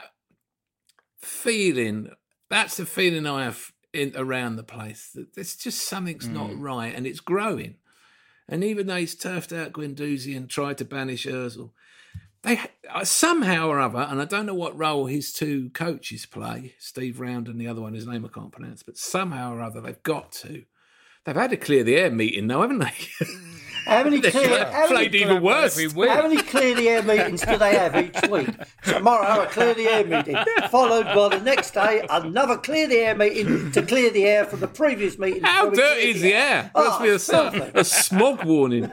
feeling. That's the feeling I have in around the place. That there's just something's not right, and it's growing. And even though he's turfed out Guendouzi and tried to banish Ozil, they somehow or other, and I don't know what role his two coaches play, Steve Round and the other one, his name I can't pronounce, but somehow or other they've got to. They've had a clear the air meeting though, haven't they? How many clear, how Played many, even worse. Every week. how many clear the air meetings do they have each week? Tomorrow, a clear the air meeting, followed by the next day, another clear the air meeting to clear the air from the previous meeting. How before we dirty cleared is the air? Oh, Must be a, filthy. a smog warning.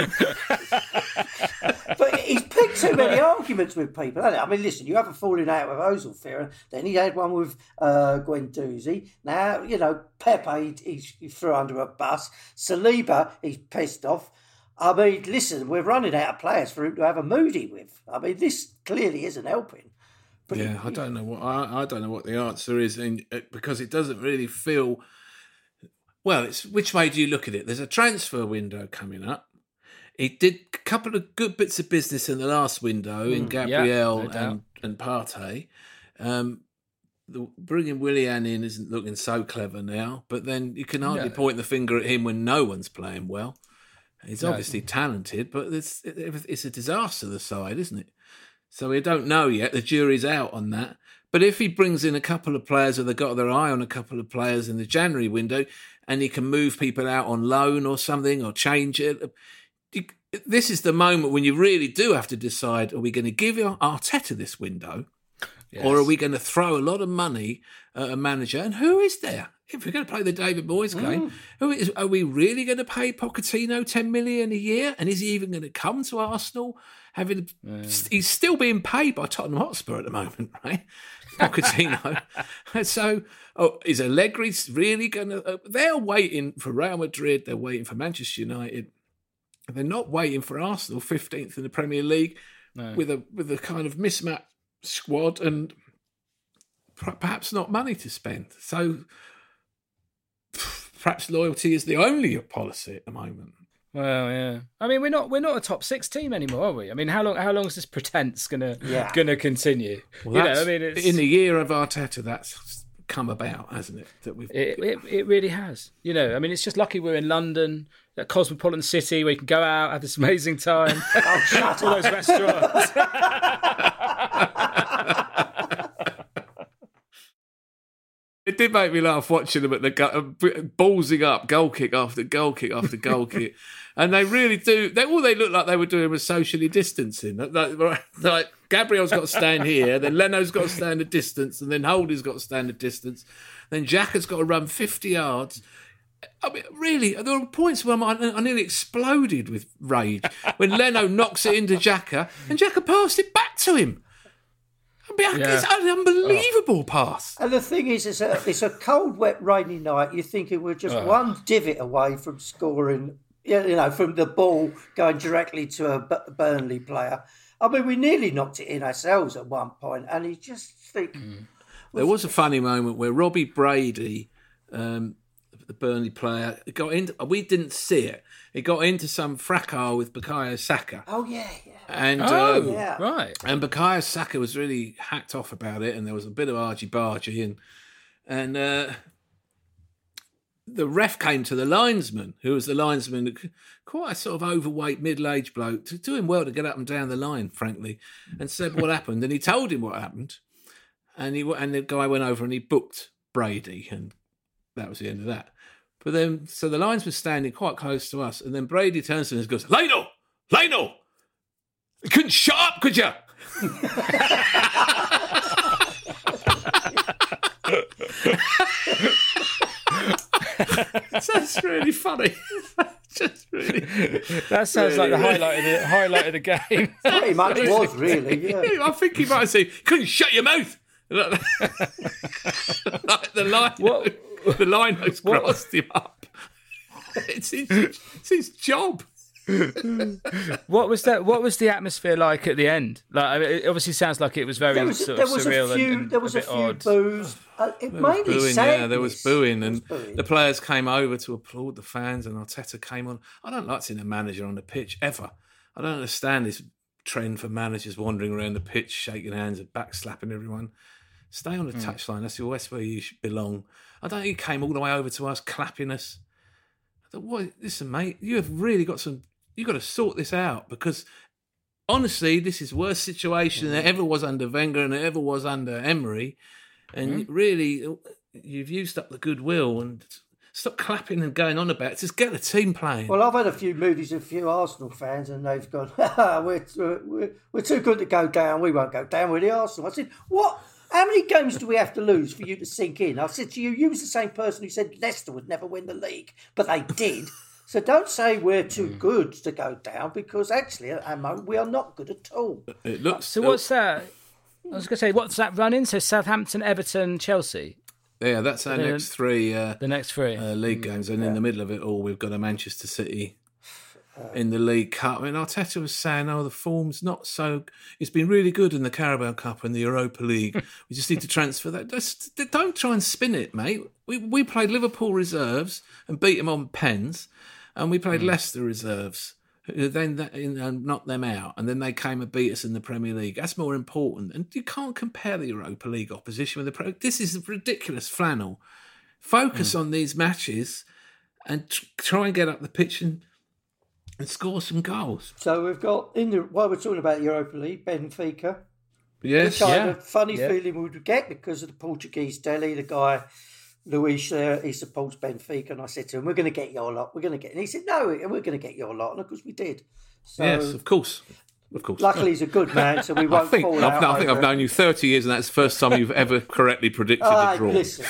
But he's picked too many arguments with people, hasn't he? I mean, listen, you have a falling out with Ozil, Fear, then he had one with uh, Guendouzi. Now, you know, Pepe, he, he, he threw under a bus. Saliba, he's pissed off. I mean, listen, we're running out of players for him to have a moody with. I mean, this clearly isn't helping. But Yeah, I don't know what I, I don't know what the answer is, and because it doesn't really feel. Well, it's which way do you look at it? There's a transfer window coming up. He did a couple of good bits of business in the last window in Gabriel no doubt. and and Partey. Um, the, bringing Willian in isn't looking so clever now, but then you can hardly No. point the finger at him when no one's playing well. He's No. obviously talented, but it's it's a disaster, the side, isn't it? So we don't know yet. The jury's out on that. But if he brings in a couple of players, or they've got their eye on a couple of players in the January window, and he can move people out on loan or something, or change it, you, this is the moment when you really do have to decide, are we going to give Arteta this window, Yes. or are we going to throw a lot of money at a manager? And who is there? If we're going to play the David Moyes game, who is, are we really going to pay Pochettino ten million a year? And is he even going to come to Arsenal? Having he's still being paid by Tottenham Hotspur at the moment, right? Pochettino. So, oh, is Allegri really going to? Uh, they're waiting for Real Madrid. They're waiting for Manchester United. They're not waiting for Arsenal, fifteenth in the Premier League, No. with a with a kind of mismatched squad and perhaps not money to spend. So perhaps loyalty is the only policy at the moment. Well, yeah. I mean, we're not we're not a top six team anymore, are we? I mean, how long how long is this pretense gonna Yeah. gonna continue? Well, you know, that's- I mean, it's, in the year of Arteta, that's come about, hasn't it? That we've it, it it really has. You know, I mean, it's just lucky we're in London, that cosmopolitan city where you can go out, have this amazing time. oh, shut All up. those restaurants. It did make me laugh watching them at the go- ballsing up, goal kick after goal kick after goal kick, and they really do. They all they looked like they were doing was socially distancing. Like, like Gabriel's got to stand here, then Leno's got to stand a distance, and then Holdy's got to stand a distance, then Xhaka's got to run fifty yards. I mean, really, there were points where I, I nearly exploded with rage when Leno knocks it into Xhaka, and Xhaka passed it back to him. I mean, Yeah. It's an unbelievable pass. And the thing is, it's a, it's a cold, wet, rainy night. You're thinking we're just one divot away from scoring, you know, from the ball going directly to a B- Burnley player. I mean, we nearly knocked it in ourselves at one point, and you just think... There was a funny moment where Robbie Brady um, the Burnley player, got into. We didn't see it. He got into some fracas with Bukayo Saka. Oh yeah, yeah. And Oh, um, yeah. right. and Bukayo Saka was really hacked off about it, and there was a bit of argy-bargy, and and uh, the ref came to the linesman, who was the linesman, quite a sort of overweight, middle-aged bloke, to do him well to get up and down the line, frankly, and said what happened, and he told him what happened, and he and the guy went over and he booked Brady, and that was the end of that. But then, so the linesman standing quite close to us, and then Brady turns to him and goes, "Lionel, Lionel, you couldn't shut up, could you?" That's really funny. Just really. That sounds really, like the really. highlight of the highlight of the game. Pretty much was really. Yeah. I think he might have said, "Couldn't shut your mouth." Like the line, What- the line has what- crossed him up. It's his, it's his job. What was that? What was the atmosphere like at the end? Like, I mean, it obviously sounds like it was very There was, sort there of was surreal a few. and, and there was a, bit few odd. boos. Uh, it There was mainly booing, sadness. yeah, there was booing, There and was booing. the players came over to applaud the fans, and Arteta came on. I don't like seeing a manager on the pitch ever. I don't understand this trend for managers wandering around the pitch, shaking hands and backslapping everyone. Stay on the Mm. touchline. That's the West where you should belong. I don't think he came all the way over to us, clapping us. I thought, what? Listen, mate, you have really got some. You've got to sort this out, because honestly, this is worse situation than it ever was under Wenger and it ever was under Emery. And really, you've used up the goodwill, and stop clapping and going on about it. Just get the team playing. Well, I've had a few movies with a few Arsenal fans, and they've gone, we're, we're, we're too good to go down. We won't go down with the Arsenal. I said, what? How many games do we have to lose for you to sink in? I said to you, you was the same person who said Leicester would never win the league, but they did. So don't say we're too good to go down, because actually, at the moment, we are not good at all. It looks So what's that? I was going to say, what's that running? So Southampton, Everton, Chelsea, yeah, that's our The- next three uh, the next three. uh, league games, and in the middle of it all, we've got a Manchester City in the League Cup. I mean, Arteta was saying, "Oh, the form's not so. It's been really good in the Carabao Cup and the Europa League. We just need to transfer that." Just, don't try and spin it, mate. We we played Liverpool reserves and beat them on pens, and we played Leicester reserves. who Then that, and knocked them out, and then they came and beat us in the Premier League. That's more important. And you can't compare the Europa League opposition with the Pro. This is ridiculous flannel. Focus on these matches and tr- try and get up the pitch and, and score some goals. So we've got, in the while we're talking about the Europa League, Benfica. Yes, Which I had yeah. a funny Yeah. feeling we would get because of the Portuguese telly. The guy, Luis, there, he supports Benfica. And I said to him, we're going to get your lot. We're going to get... And he said, no, we're going to get your lot. And of course we did. So yes, of course, of course. luckily he's a good man, so we I won't think fall I've, out. I think I've over it. known you thirty years, and that's the first time you've ever correctly predicted Ah, a draw. listen.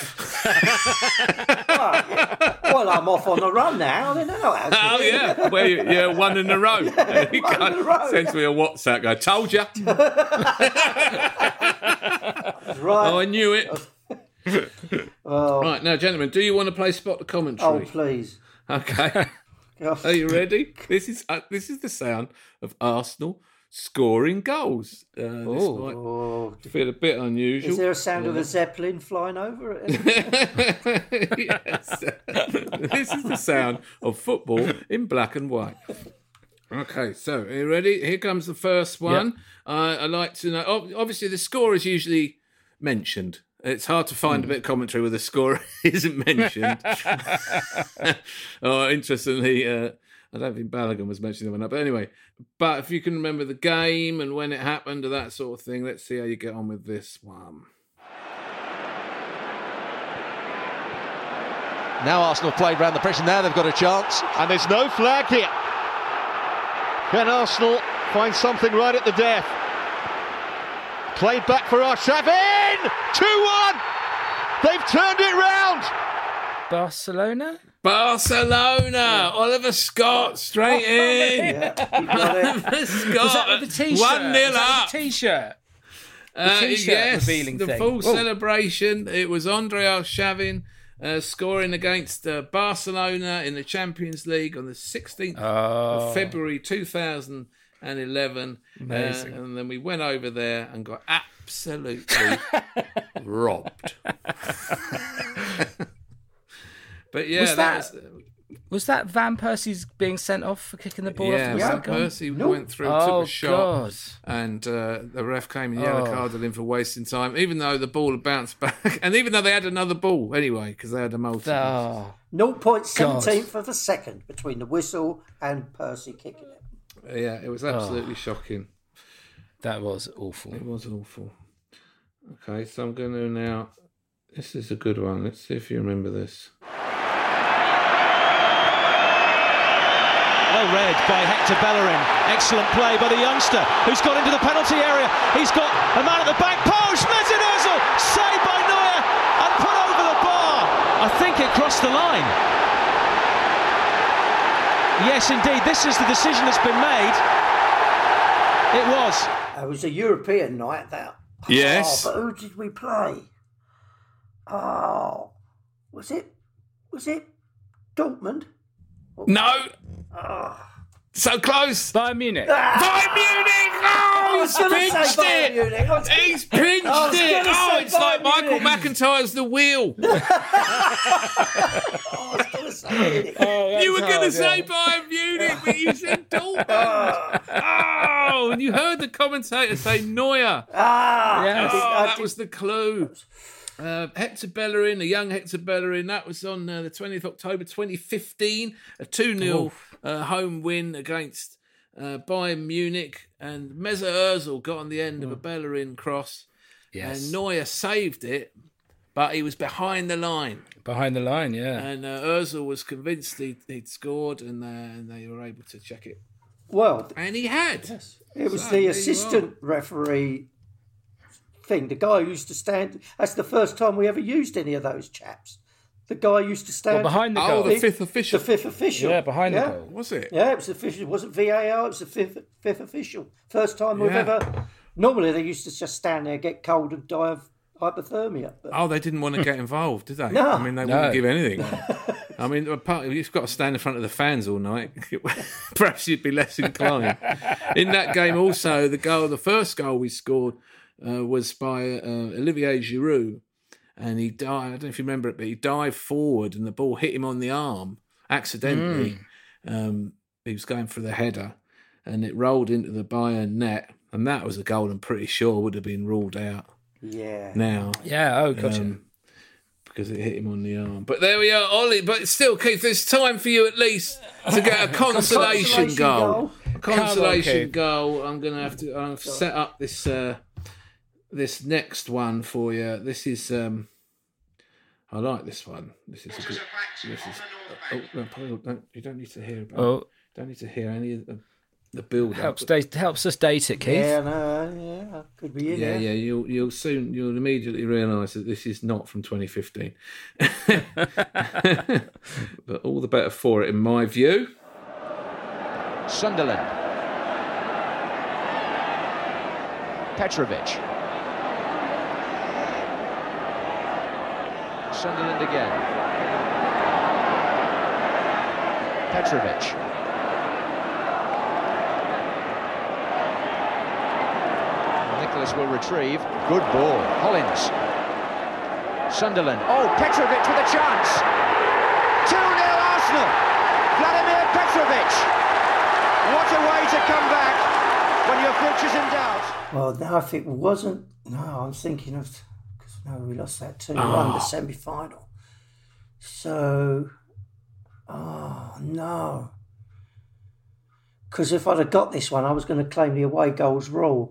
Well, yeah. Well, I'm off on the run now. I don't know how to Oh yeah, well, you- yeah, one in a row. Yeah, He one in a can't- row. Sends me a WhatsApp. Go, told you. Right. Oh, I knew it. Oh, Right now, gentlemen, do you want to play spot the oh, commentary? please. Okay. Oh, Are you ready? This is uh, this is the sound of Arsenal scoring goals. Uh, this Ooh. might oh. feel a bit unusual. Is there a sound of a Zeppelin flying over it? Yes. This is the sound of football in black and white. Okay, so are you ready? Here comes the first one. Uh, I'd like to know. ob- Obviously, the score is usually mentioned. It's hard to find a bit of commentary where the score isn't mentioned. Oh, interestingly, uh, I don't think Balogun was mentioned or not. But anyway, but if you can remember the game and when it happened or that sort of thing, let's see how you get on with this one. Now Arsenal played round the pressure, now they've got a chance. And there's no flag here. Can Arsenal find something right at the death? Played back for Arshavin! two one! They've turned it round! Barcelona? Barcelona! Oliver Scott, straight in! Yeah, you got it. Oliver Scott! Was that with the t-shirt? one nil Was that up! with the t-shirt? Uh, t-shirt yes, revealing the thing? full Whoa. celebration. It was Andre Arshavin uh, scoring against uh, Barcelona in the Champions League on the sixteenth Oh. of February two thousand eleven. Amazing. Uh, and then we went over there and got absolutely robbed. But yeah, Was that, that- was. Was that Van Persie's being sent off for kicking the ball Yeah, off the Van second? Persie No. went through, Oh, took a shot, God. and uh, the ref came and yellow Oh. carded him for wasting time, even though the ball had bounced back, and even though they had another ball anyway, because they had a multi. Oh, zero point one seven of a second between the whistle and Percy kicking it. Yeah, it was absolutely shocking. that was awful. It was awful. Okay, so I'm going to now. This is a good one. Let's see if you remember this. Well read by Hector Bellerin. Excellent play by the youngster who's got into the penalty area. He's got a man at the back post. Mesut Ozil saved by Neuer and put over the bar. I think it crossed the line. Yes, indeed. This is the decision that's been made. It was. It was a European night, that. Yes. Oh, but who did we play? Oh, was it? Was it Dortmund? No! So close! Bayern Munich. Bayern Munich! Oh, I was he's gonna say pinched Bayern it! Munich. I was gonna- He's pinched I was it! gonna Oh, say it's like Bayern Michael Munich. McIntyre's The Wheel. I was going to say Munich. You were going to say Bayern Munich, but you said Dortmund. Oh, and you heard the commentator say Neuer. Ah, Yes. I did- Oh, I that did- was the clue. Uh, Hector Bellerin, a young Hector Bellerin, that was on uh, the twentieth of October twenty fifteen, a two nil uh, home win against uh, Bayern Munich, and Mesut Ozil got on the end of a Bellerin cross, Yes. and Neuer saved it, but he was behind the line, Behind the line, yeah. and uh, Ozil was convinced he'd, he'd scored, and, uh, and they were able to check it, Well, and he had. it was So, the there you assistant referee thing. The guy who used to stand. That's the first time we ever used any of those chaps. The guy used to stand Well, behind the Oh, goal. the fifth official. the fifth official. Yeah, behind yeah. the goal. Was it? Yeah, it was official. It wasn't V A R. It was the fifth fifth official. First time we've Yeah. ever. Normally they used to just stand there, get cold, and die of hypothermia. But Oh, they didn't want to get involved, did they? No. I mean, they No. wouldn't give anything. I mean, apart, you've got to stand in front of the fans all night. Perhaps you'd be less inclined. In that game, also, the goal, the first goal we scored uh, was by uh, Olivier Giroud, and he died. I don't know if you remember it, but he dived forward, and the ball hit him on the arm accidentally. Um, he was going for the header, and it rolled into the Bayern net, and that was a goal I'm pretty sure would have been ruled out yeah, now. Yeah, oh, gotcha. Um, because it hit him on the arm. But there we are, Ollie. But still, Keith, there's time for you at least to get a consolation, Consolation goal. goal. A consolation Keith. goal. I'm going to have to I've set up this uh, this next one for you. This is um, I like this one. This is a good. This is. Oh, no, Paul, don't, you don't need to hear about. Oh, Don't need to hear any of the, the build up. helps, date, helps us date it, Keith. yeah, no, yeah, could be in Yeah, there. yeah, you'll you'll soon you'll immediately realise that this is not from twenty fifteen. But all the better for it, in my view. Sunderland. Petrovic. Sunderland again. Petrovic. Nicholas will retrieve. Good ball. Hollins. Sunderland. Oh, Petrovic with a chance. two nil Arsenal. Vladimir Petrovic. What a way to come back when your future's in doubt. Well, no, if it wasn't, no, I'm thinking of because no, we lost that two one the semi final. So, oh no, because if I'd have got this one, I was going to claim the away goals rule.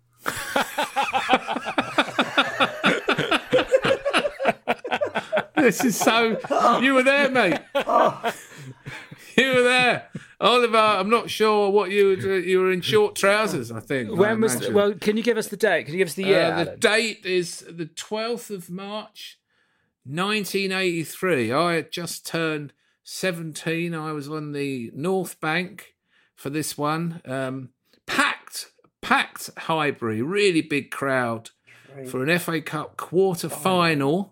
This is so. You were there, mate. You were there, Oliver. I'm not sure what you were. doing. You were in short trousers, I think. I When was imagine. well? Can you give us the date? Can you give us the year? Uh, the Alan? date is the twelfth of March, nineteen eighty-three. I had just turned seventeen. I was on the North Bank for this one. Um, packed, packed Highbury, really big crowd for an F A Cup quarter final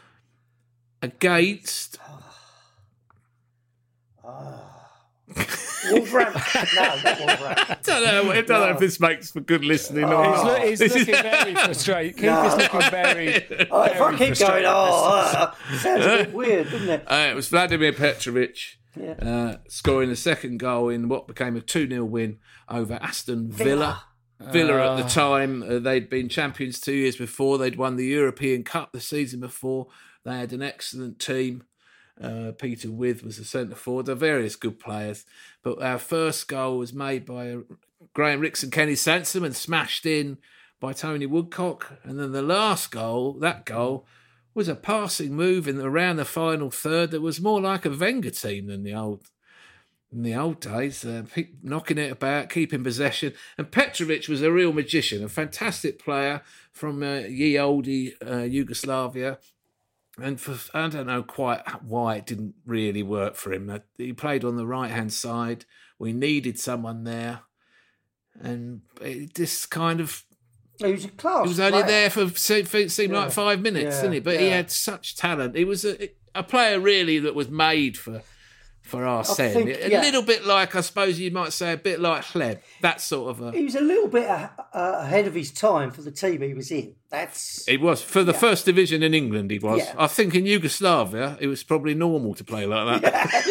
against. Wolverhampton. No, not Wolverhampton. I don't know. I don't No. know if this makes for good listening or Oh. He's, not. look, he's looking very frustrated. Keith No. is looking very. Oh, if I very keep going, frustrated. oh, uh, sounds a bit weird, doesn't it? Uh, it was Vladimir Petrovic Yeah. uh, scoring the second goal in what became a two nil win over Aston Villa. Villa. Villa at the time, uh, they'd been champions two years before. They'd won the European Cup the season before. They had an excellent team. Uh, Peter With was the centre forward. There are various good players. But our first goal was made by Graham Rix and Kenny Sansom and smashed in by Tony Woodcock. And then the last goal, that goal, was a passing move in around the final third that was more like a Wenger team than the old in the old days, uh, pe- knocking it about, keeping possession. And Petrovic was a real magician, a fantastic player from uh, ye olde uh, Yugoslavia. And for, I don't know quite why it didn't really work for him. He played on the right-hand side. We needed someone there. And it just kind of... He was a class He was only player. there for, se- for it seemed Yeah. like five minutes, Yeah, didn't it? But he yeah. had such talent. He was a, a player really that was made for... For Arsene, think, a yeah. little bit like, I suppose you might say, a bit like Hleb. That sort of a. He was a little bit uh, uh, ahead of his time for the team he was in. That's He was for the first division in England. He was. Yeah. I think in Yugoslavia, it was probably normal to play like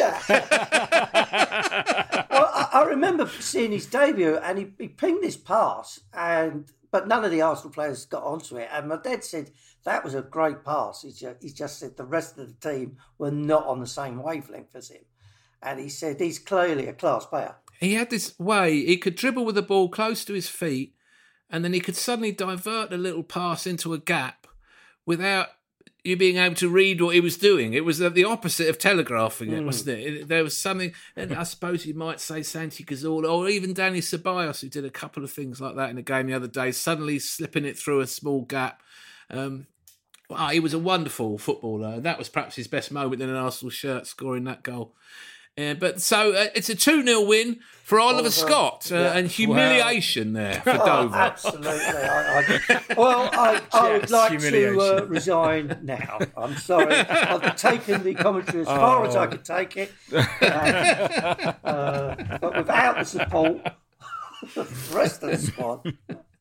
that. Well, I, I remember seeing his debut, and he, he pinged this pass, and but none of the Arsenal players got onto it. And my dad said that was a great pass. He just, he just said the rest of the team were not on the same wavelength as him, and he said he's clearly a class player. He had this way; he could dribble with the ball close to his feet, and then he could suddenly divert a little pass into a gap without you being able to read what he was doing. It was the opposite of telegraphing it, wasn't it? it? There was something, and I suppose you might say Santi Cazorla or even Danny Ceballos, who did a couple of things like that in a game the other day, suddenly slipping it through a small gap. Um, wow, he was a wonderful footballer. That was perhaps his best moment in an Arsenal shirt, scoring that goal. Uh, but so uh, it's a two nil win for Oliver, Oliver, Scott uh, yeah. and humiliation there for Oh, Dover. absolutely. I, I, well, I, I would Yes, like to uh, humiliation. resign now. I'm sorry. I've taken the commentary as far as I could take it. And, uh, but without the support of the rest of the squad.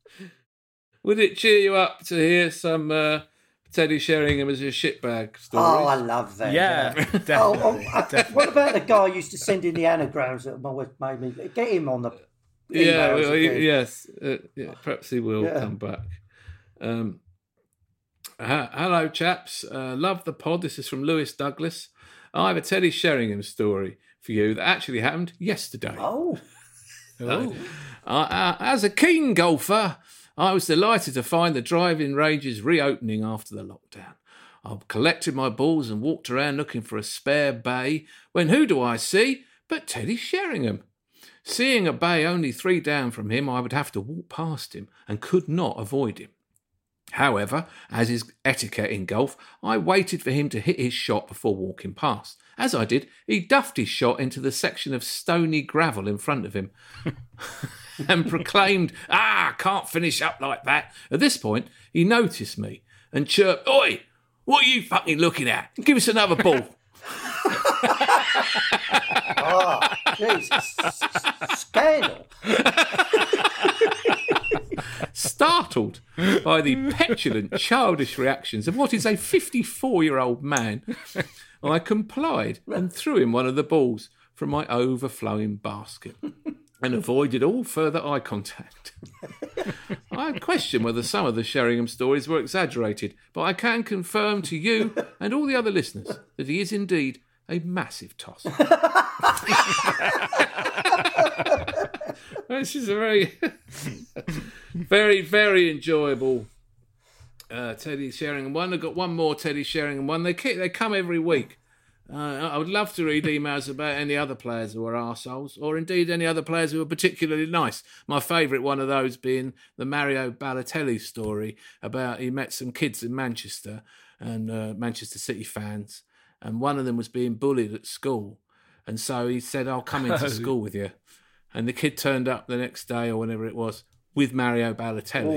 Would it cheer you up to hear some uh, Teddy Sheringham as a shitbag stories? Oh, I love that. Yeah, Oh, definitely. oh, uh, what about the guy who used to send in the anagrams that always made me get him on the yeah, emails well, again. yes. Uh, yeah, perhaps he will Yeah. come back. Um, ha- hello, chaps. Uh, love the pod. This is from Lewis Douglas. I have a Teddy Sheringham story for you that actually happened yesterday. Oh, Uh, uh, as a keen golfer, I was delighted to find the driving ranges reopening after the lockdown. I collected my balls and walked around looking for a spare bay when who do I see but Teddy Sheringham? Seeing a bay only three down from him, I would have to walk past him and could not avoid him. However, as is etiquette in golf, I waited for him to hit his shot before walking past. As I did, he duffed his shot into the section of stony gravel in front of him and proclaimed, "Ah, can't finish up like that." At this point, he noticed me and chirped, "Oi, what are you fucking looking at? Give us another ball." oh, Jesus. Scandal. Startled by the petulant, childish reactions of what is a fifty-four-year-old man, I complied and threw him one of the balls from my overflowing basket and avoided all further eye contact. I question whether some of the Sheringham stories were exaggerated, but I can confirm to you and all the other listeners that he is indeed a massive toss. This is a very, very, very enjoyable uh, Teddy Sheringham one. I've got one more Teddy Sheringham one. They keep, they come every week. Uh, I would love to read emails about any other players who are arseholes, or indeed any other players who are particularly nice. My favourite one of those being the Mario Balotelli story about he met some kids in Manchester and uh, Manchester City fans, and one of them was being bullied at school. And so he said, "I'll come into school with you." And the kid turned up the next day or whenever it was with Mario Balotelli. Ooh.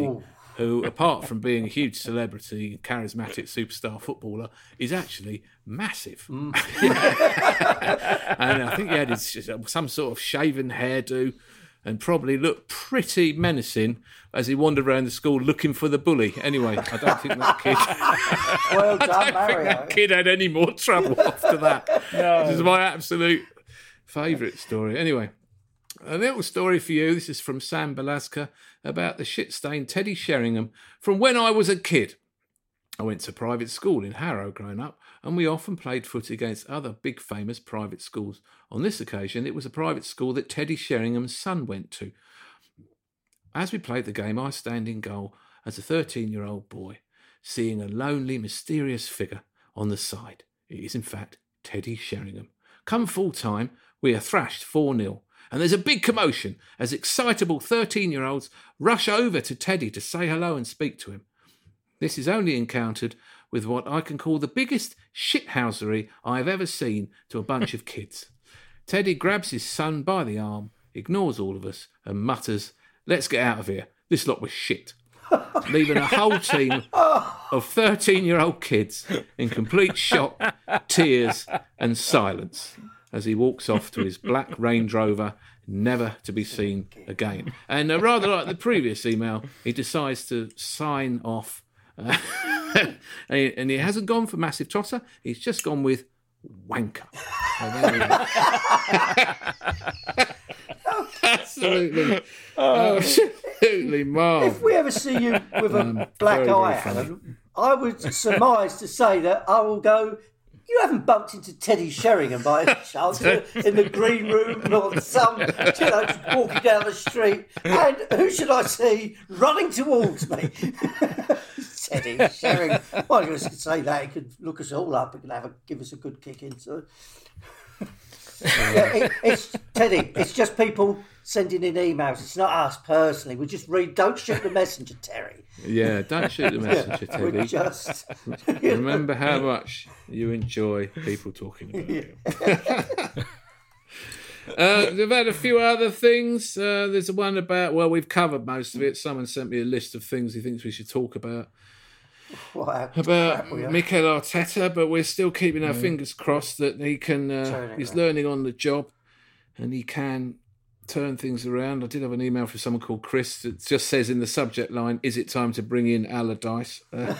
who, apart from being a huge celebrity, charismatic superstar footballer, is actually massive. Mm. And I think he had his, some sort of shaven hairdo and probably looked pretty menacing as he wandered around the school looking for the bully. Anyway, I don't think that kid... Well done, I don't Mario. think that kid had any more trouble after that. No. This is my absolute favourite story. Anyway, a little story for you. This is from Sam Balaska about the shit-stained Teddy Sheringham from when I was a kid. I went to private school in Harrow growing up, and we often played footy against other big famous private schools. On this occasion, it was a private school that Teddy Sheringham's son went to. As we played the game, I stand in goal as a thirteen-year-old boy, seeing a lonely, mysterious figure on the side. It is, in fact, Teddy Sheringham. Come full time, we are thrashed four nil, and there's a big commotion as excitable thirteen-year-olds rush over to Teddy to say hello and speak to him. This is only encountered with what I can call the biggest shithousery I have ever seen to a bunch of kids. Teddy grabs his son by the arm, ignores all of us, and mutters, "Let's get out of here. This lot was shit." Leaving a whole team of thirteen-year-old kids in complete shock, tears, and silence as he walks off to his black Range Rover, never to be seen again. And uh, rather like the previous email, he decides to sign off. Uh, and he hasn't gone for massive tosser, he's just gone with wanker. So there we go. Absolutely. Oh. Absolutely, Marv. If we ever see you with a Um, black very, eye, very funny. Alan, I would surmise to say that I will go, you haven't bumped into Teddy Sheringham by any chance in the green room or some, you know, walking down the street, and who should I see running towards me? Teddy Sheringham. Well, I was going to say that, he could look us all up and have a, give us a good kick into yeah, it, it's Teddy. It's just people sending in emails. It's not us personally. We just read. Don't shoot the messenger, Terry. Yeah, don't shoot the messenger, Yeah, we Teddy. just Remember how much you enjoy people talking about you. uh, we've had a few other things. Uh, there's one about, well, we've covered most of it. Someone sent me a list of things he thinks we should talk about. What, About crap we are. Mikel Arteta, but we're still keeping our fingers crossed that he can. Uh, Turn it he's around. learning on the job, and he can turn things around. I did have an email from someone called Chris that just says in the subject line, "Is it time to bring in Allardyce?" Uh,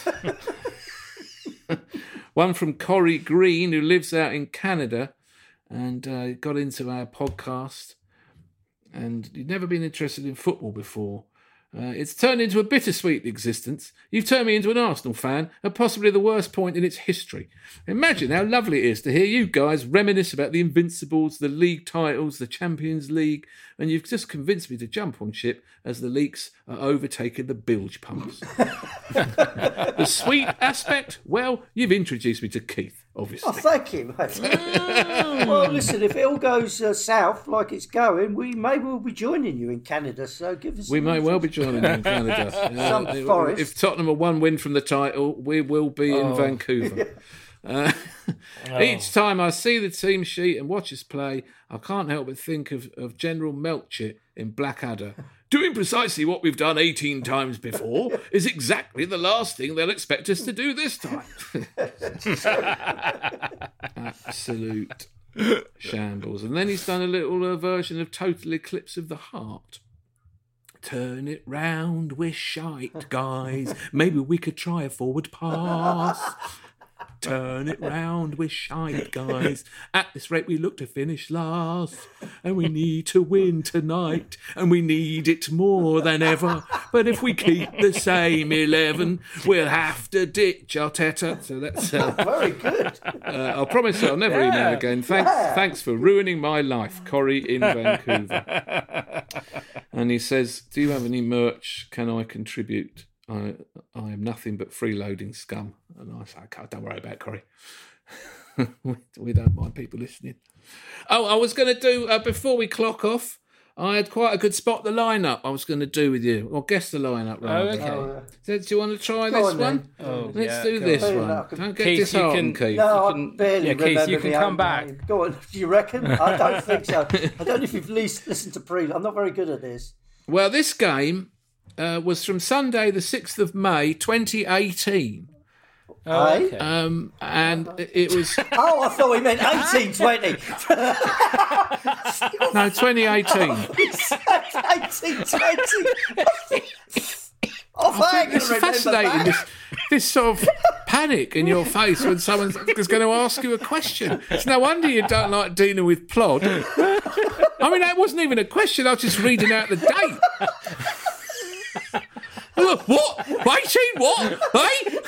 one from Corey Green, who lives out in Canada, and uh, got into our podcast, and he'd never been interested in football before. Uh, it's turned into a bittersweet existence. You've turned me into an Arsenal fan at possibly the worst point in its history. Imagine how lovely it is to hear you guys reminisce about the Invincibles, the league titles, the Champions League, and you've just convinced me to jump on ship as the leaks are overtaking the bilge pumps. The sweet aspect? Well, you've introduced me to Keith, obviously. Oh, thank you, mate. Well, listen, if it all goes uh, south like it's going, we may well be joining you in Canada. So give us. We may well be joining you in Canada. Uh, Some if- forest. If Tottenham are one win from the title, we will be in Vancouver. Uh, Each time I see the team sheet and watch us play, I can't help but think of, of General Melchett in Blackadder. Doing precisely what we've done eighteen times before is exactly the last thing they'll expect us to do this time. Absolute shambles. And then he's done a little uh, version of Total Eclipse of the Heart. Turn it round, we're shite, guys. Maybe we could try a forward pass. Turn it round, we're shite, guys. At this rate, we look to finish last. And we need to win tonight. And we need it more than ever. But if we keep the same eleven, we'll have to ditch Arteta. So that's... Uh, Very good. uh, I promise I'll never Yeah. email again. Thanks, Yeah. thanks for ruining my life, Corey in Vancouver. And he says, "Do you have any merch? Can I contribute? I I am nothing but freeloading scum." And I say, "Okay, don't worry about it, Corey. we, we don't mind people listening." Oh, I was going to do uh, before we clock off. I had quite a good spot the lineup. I was going to do with you, or guess the lineup. Rather. okay. Oh, So, do you want to try Go this on, one? then. Oh, Let's yeah, do go this on. one. Keith, Don't get you disheartened, can- Keith. no, can- I barely yeah, Keith, remember you can my come own back. name. Go on. Do you reckon? I don't think so. I don't know if you've least listened to pre. I'm not very good at this. Well, this game uh, was from Sunday, the sixth of May, twenty eighteen. Oh, Aye. okay. Um, and it was Oh, I thought he meant eighteen twenty. no twenty eighteen. eighteen twenty. Oh, I ain't It's gonna remember fascinating. that. This, this sort of panic in your face when someone's is going to ask you a question. It's no wonder you don't like dealing with plod. I mean, that wasn't even a question. I was just reading out the date. Look, what? eighteen what? Hey?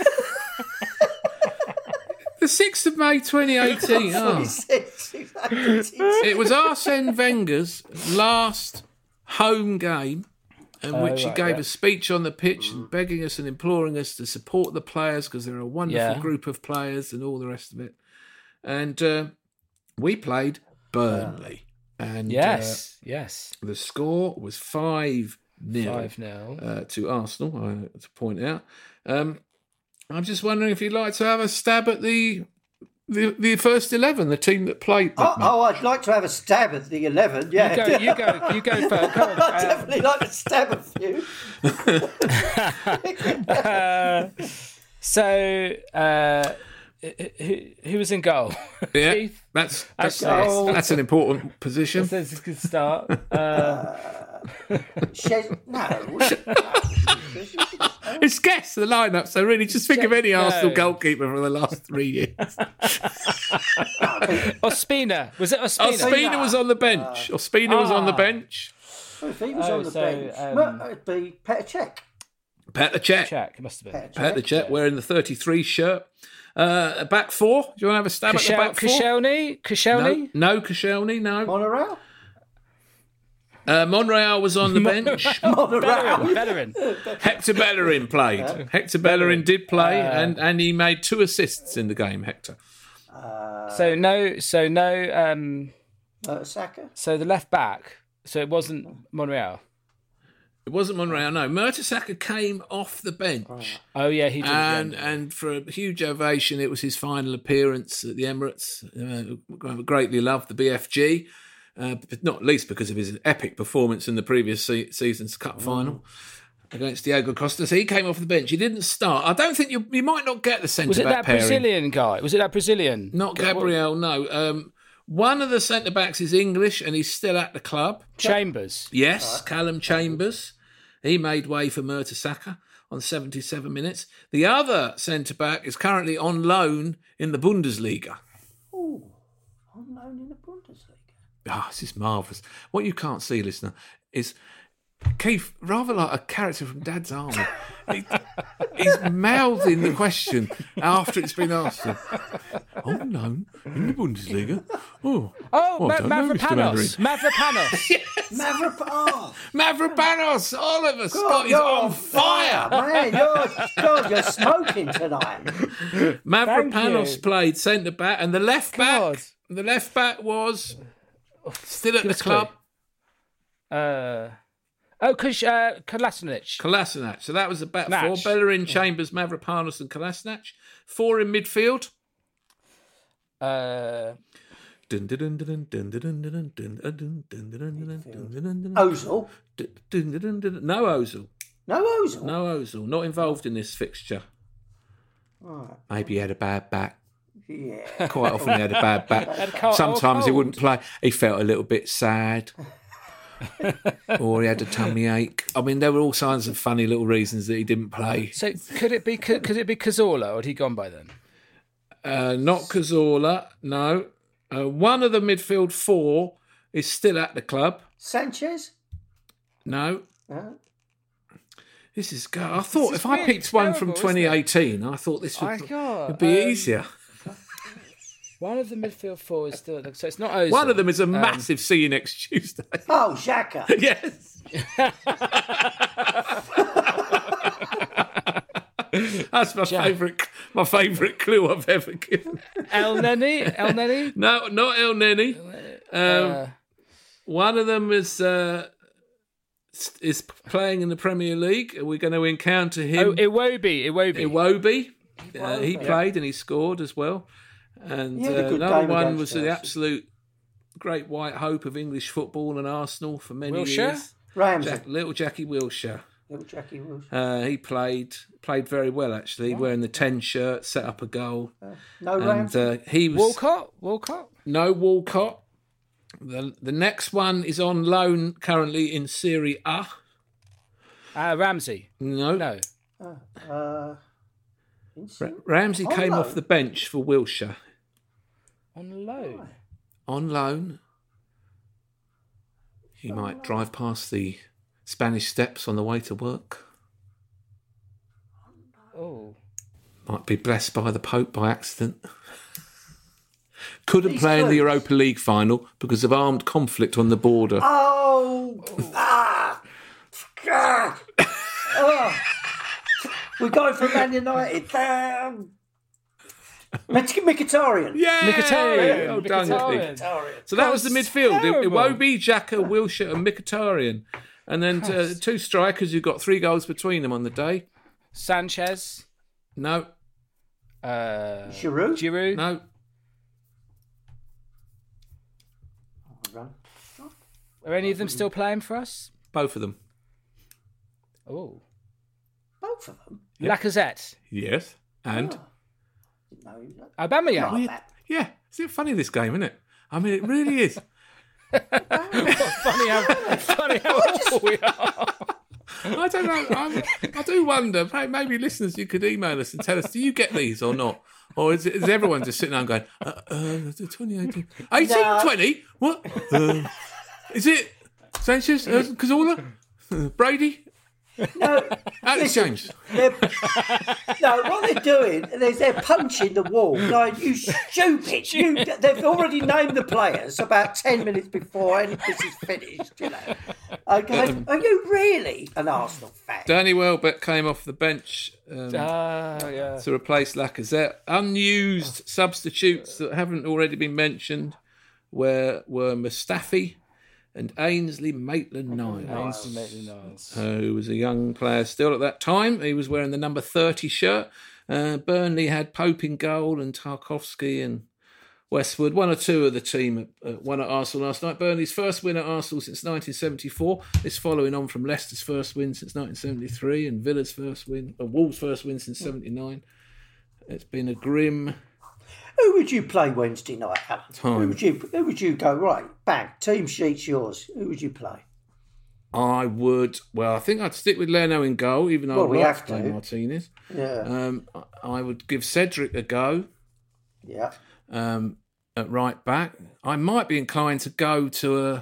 The sixth of May twenty eighteen. Oh. It was Arsene Wenger's last home game in Oh, which he right, gave yeah. a speech on the pitch and begging us and imploring us to support the players because they're a wonderful Yeah. group of players and all the rest of it. And uh, we played Burnley. And Yes, yes. uh, the score was five nil Five nil. uh, to Arsenal, uh, to point out. Um, I'm just wondering if you'd like to have a stab at the the, the first eleven, the team that played. Oh, oh, I'd like to have a stab at the eleven. Yeah, You go, you go, you go first. Come on. I'd definitely like to stab a few. Uh, so, uh, who, who was in goal? Yeah, Keith? that's that's, Actually, that's, that's an important position. This is a good start. Uh, Shez- no. It's guess the lineup, so really just think of any No. Arsenal goalkeeper for the last three years. Ospina. Was it Ospina? Ospina was on the bench. Ospina was on the Ah. bench. If he was Oh, on the so, bench, um, well, it'd be Petr Cech. Petr Cech. Check. It must have been. Petr Cech wearing the thirty-three shirt. Uh, a back four. Do you want to have a stab at the Kashel- back four? Koscielny? Koscielny? No, no Koscielny, no. Monorail? Uh, Monreal was on the bench. Monorail. Bellerin. Hector Bellerin played. Hector Bellerin did play, and, and he made two assists in the game, Hector. So no, so no. Um, Uh, Saka? so the left back. So it wasn't Monreal. It wasn't Monreal, no. Mertesacker came off the bench. Oh yeah, he did. And yeah. and for a huge ovation, it was his final appearance at the Emirates. Uh, greatly loved the B F G, uh, but not least because of his epic performance in the previous se- season's cup final against Diego Costa. So he came off the bench. He didn't start. I don't think you you might not get the centre Was it back that pairing. Brazilian guy? Was it that Brazilian? Not Gabriel, no. Um, one of the centre backs is English, and he's still at the club. Chambers. Yes, Callum Chambers. He made way for Mertesacker on seventy-seven minutes. The other centre-back is currently on loan in the Bundesliga. Oh, on loan in the Bundesliga. Ah, this is marvellous. What you can't see, listener, is Keith, rather like a character from Dad's Army. He, he's mouthing the question after it's been asked him. On loan in the Bundesliga? Oh, Oh, well, I Ma- don't know, Mister Mavropanos. Mavropanos. Mavropanos. Oh, Mavropanos, Oliver God, Scott is you're on fire. Man, you're, God, you're smoking tonight. Mavropanos you. played centre back, and the left back, God. the left back was still at Give the us a club, Uh, oh, Kosh, uh, Kolasinac. Kolasinac. So that was the back four: Natch. Bellerin, Chambers, Mavropanos, and Kolasinac. Four in midfield. Uh, Ozil. No Ozil. No Ozil. No Ozil. Not involved in this fixture. Right. Maybe he had a bad back. Yeah. Quite often he had a bad back. Had a cold- Sometimes he cold. wouldn't play. He felt a little bit sad. Or he had a tummy ache. I mean, there were all kinds of funny little reasons that he didn't play. so could it be could, could it be Cazorla, or had he gone by then? Uh, not Cazorla, no. Uh, one of the midfield four is still at the club. Sanchez? No. No. This is. I thought is if I really picked one from terrible, isn't it? twenty eighteen, I thought this I would, got, would be um, easier. One of the midfield four is still so it's not Ozil. One of them is a massive see you next Tuesday. Oh, Xhaka. Yes. That's my favourite. My favourite clue I've ever given. El Neni. El Neni. No, not El Neni. Um, Uh, one of them is uh, is playing in the Premier League. We're going to encounter oh, him. Iwobi. Iwobi. Iwobi. Uh, he Iwobi. played and he scored as well. And He had a uh, good another game one against was the Chelsea. absolute great white hope of English football and Arsenal for many Wilshere? years. Ramsey. Jack, little Jackie Wilshere. Little Jackie Wilson. Uh, he played played very well actually, wearing the ten shirt, set up a goal. Uh, no And Ramsey. uh, he was Walcott, Walcott. no Walcott. The the next one is on loan currently in Serie A. Uh, Ramsey. No, No. Uh, Ra- Ramsey On came loan? off the bench for Wilshire On loan. on loan. He might drive past the Spanish Steps on the way to work. Oh. Might be blessed by the Pope by accident. Couldn't He's play in the close. Europa League final because of armed conflict on the border. Oh, ah, God. Oh. We're going for Man United. Um, Mkhitaryan. Yeah, Mkhitaryan. well done, Mkhitaryan. Nick. So that was the midfield. It, it Iwobi, Xhaka, Wilshere and Mkhitaryan. And then uh, two strikers who got three goals between them on the day. Sanchez. No, Uh, Giroud. Giroud. no. Are any of them still playing for us? Both of them. Oh. Both of them. Lacazette. Yes. And, No, no. Aubameyang. Like that. yeah, isn't it funny, this game, isn't it? I mean, it really is. funny how funny how awful we are. I don't know. I'm, I do wonder. may- Maybe listeners, you could email us and tell us: do you get these or not, or is, it, is everyone just sitting there going, uh, uh, twenty eighteen, eighteen, twenty? What? Uh, is it Sanchez, uh, Cazorla, uh, Brady, No, Alex James? they're, no, what they're doing is they're punching the wall. Going, you stupid! You, they've already named the players about ten minutes before any this is finished. You know, okay, are you really an Arsenal fan? Danny Welbeck came off the bench um, Ah, yeah. to replace Lacazette. Unused substitutes that haven't already been mentioned were were Mustafi and Ainsley Maitland-Niles. Ainsley Maitland-Niles. Uh, who was a young player still at that time. He was wearing the number thirty shirt. Uh, Burnley had Pope in goal and Tarkowski and Westwood. One or two of the team at, uh, won at Arsenal last night. Burnley's first win at Arsenal since nineteen seventy-four. This following on from Leicester's first win since nineteen seventy-three and Villa's first win, uh, Wolves' first win since seventy-nine. It's been a grim Who would you play Wednesday night, Alan? Time. Who would you? Who would you go? Right, bang. Team sheet's yours. Who would you play? I would, well, I think I'd stick with Leno in goal, even though Well, I'd we like have to play to. Martinez. Yeah, Um, I- I would give Cedric a go. yeah. um, at right back. I might be inclined to go to a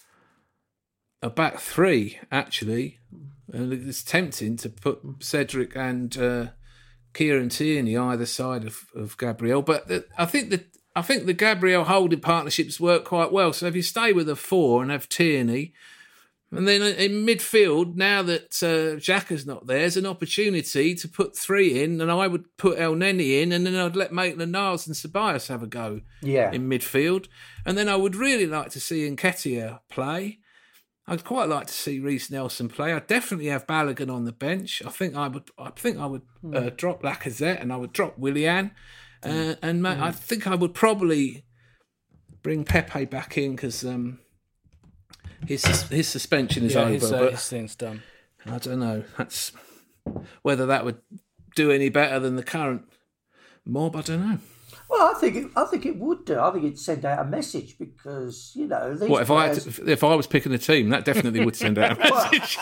a back three, actually. And it's tempting to put Cedric and uh, Kieran Tierney either side of, of Gabriel, but the, I think that I think the Gabriel holding partnerships work quite well. So if you stay with a four and have Tierney, and then in midfield, now that uh, Xhaka's not there, there's an opportunity to put three in, and I would put El Neni in, and then I'd let Maitland-Niles and Ceballos have a go Yeah. in midfield. And then I would really like to see Nketiah play. I'd quite like to see Reece Nelson play. I'd definitely have Balogun on the bench. I think I would. I think I would uh, drop Lacazette, and I would drop Willian, uh, and ma- I think I would probably bring Pepe back in because um, his his suspension is Yeah, over. his, uh, but his thing's done. I don't know. That's whether that would do any better than the current mob. I don't know. Well, I think it, I think it would do. I think it'd send out a message because you know these What if I had players- to, if I was picking a team? That definitely would send out a message.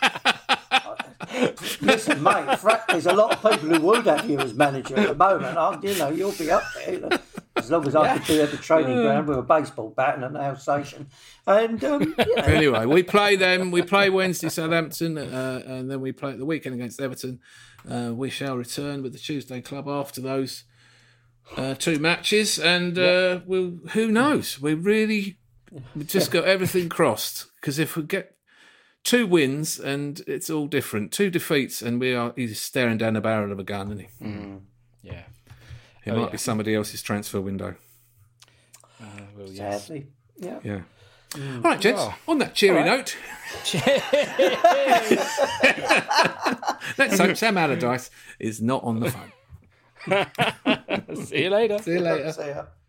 Listen, mate, fra- there's a lot of people who would have you as manager at the moment. I, you know, you'll be up there. You know, as long as I could be at the training ground with a baseball bat and an Alsatian. And, um, you know, Anyway, we play them. We play Wednesday Southampton, uh, and then we play at the weekend against Everton. Uh, we shall return with the Tuesday Club after those uh, two matches, and uh, we'll, who knows? We really we just got everything crossed because if we get two wins and it's all different, two defeats, and we are he's staring down the barrel of a gun, isn't he? Mm. Yeah. It Oh, might yeah. be somebody else's transfer window. Uh, well, yes. sadly, yeah. Yeah. All right, gents. Well, on that cheery all right. note, let's hope Sam Allardyce is not on the phone. See you later. See you later. See ya.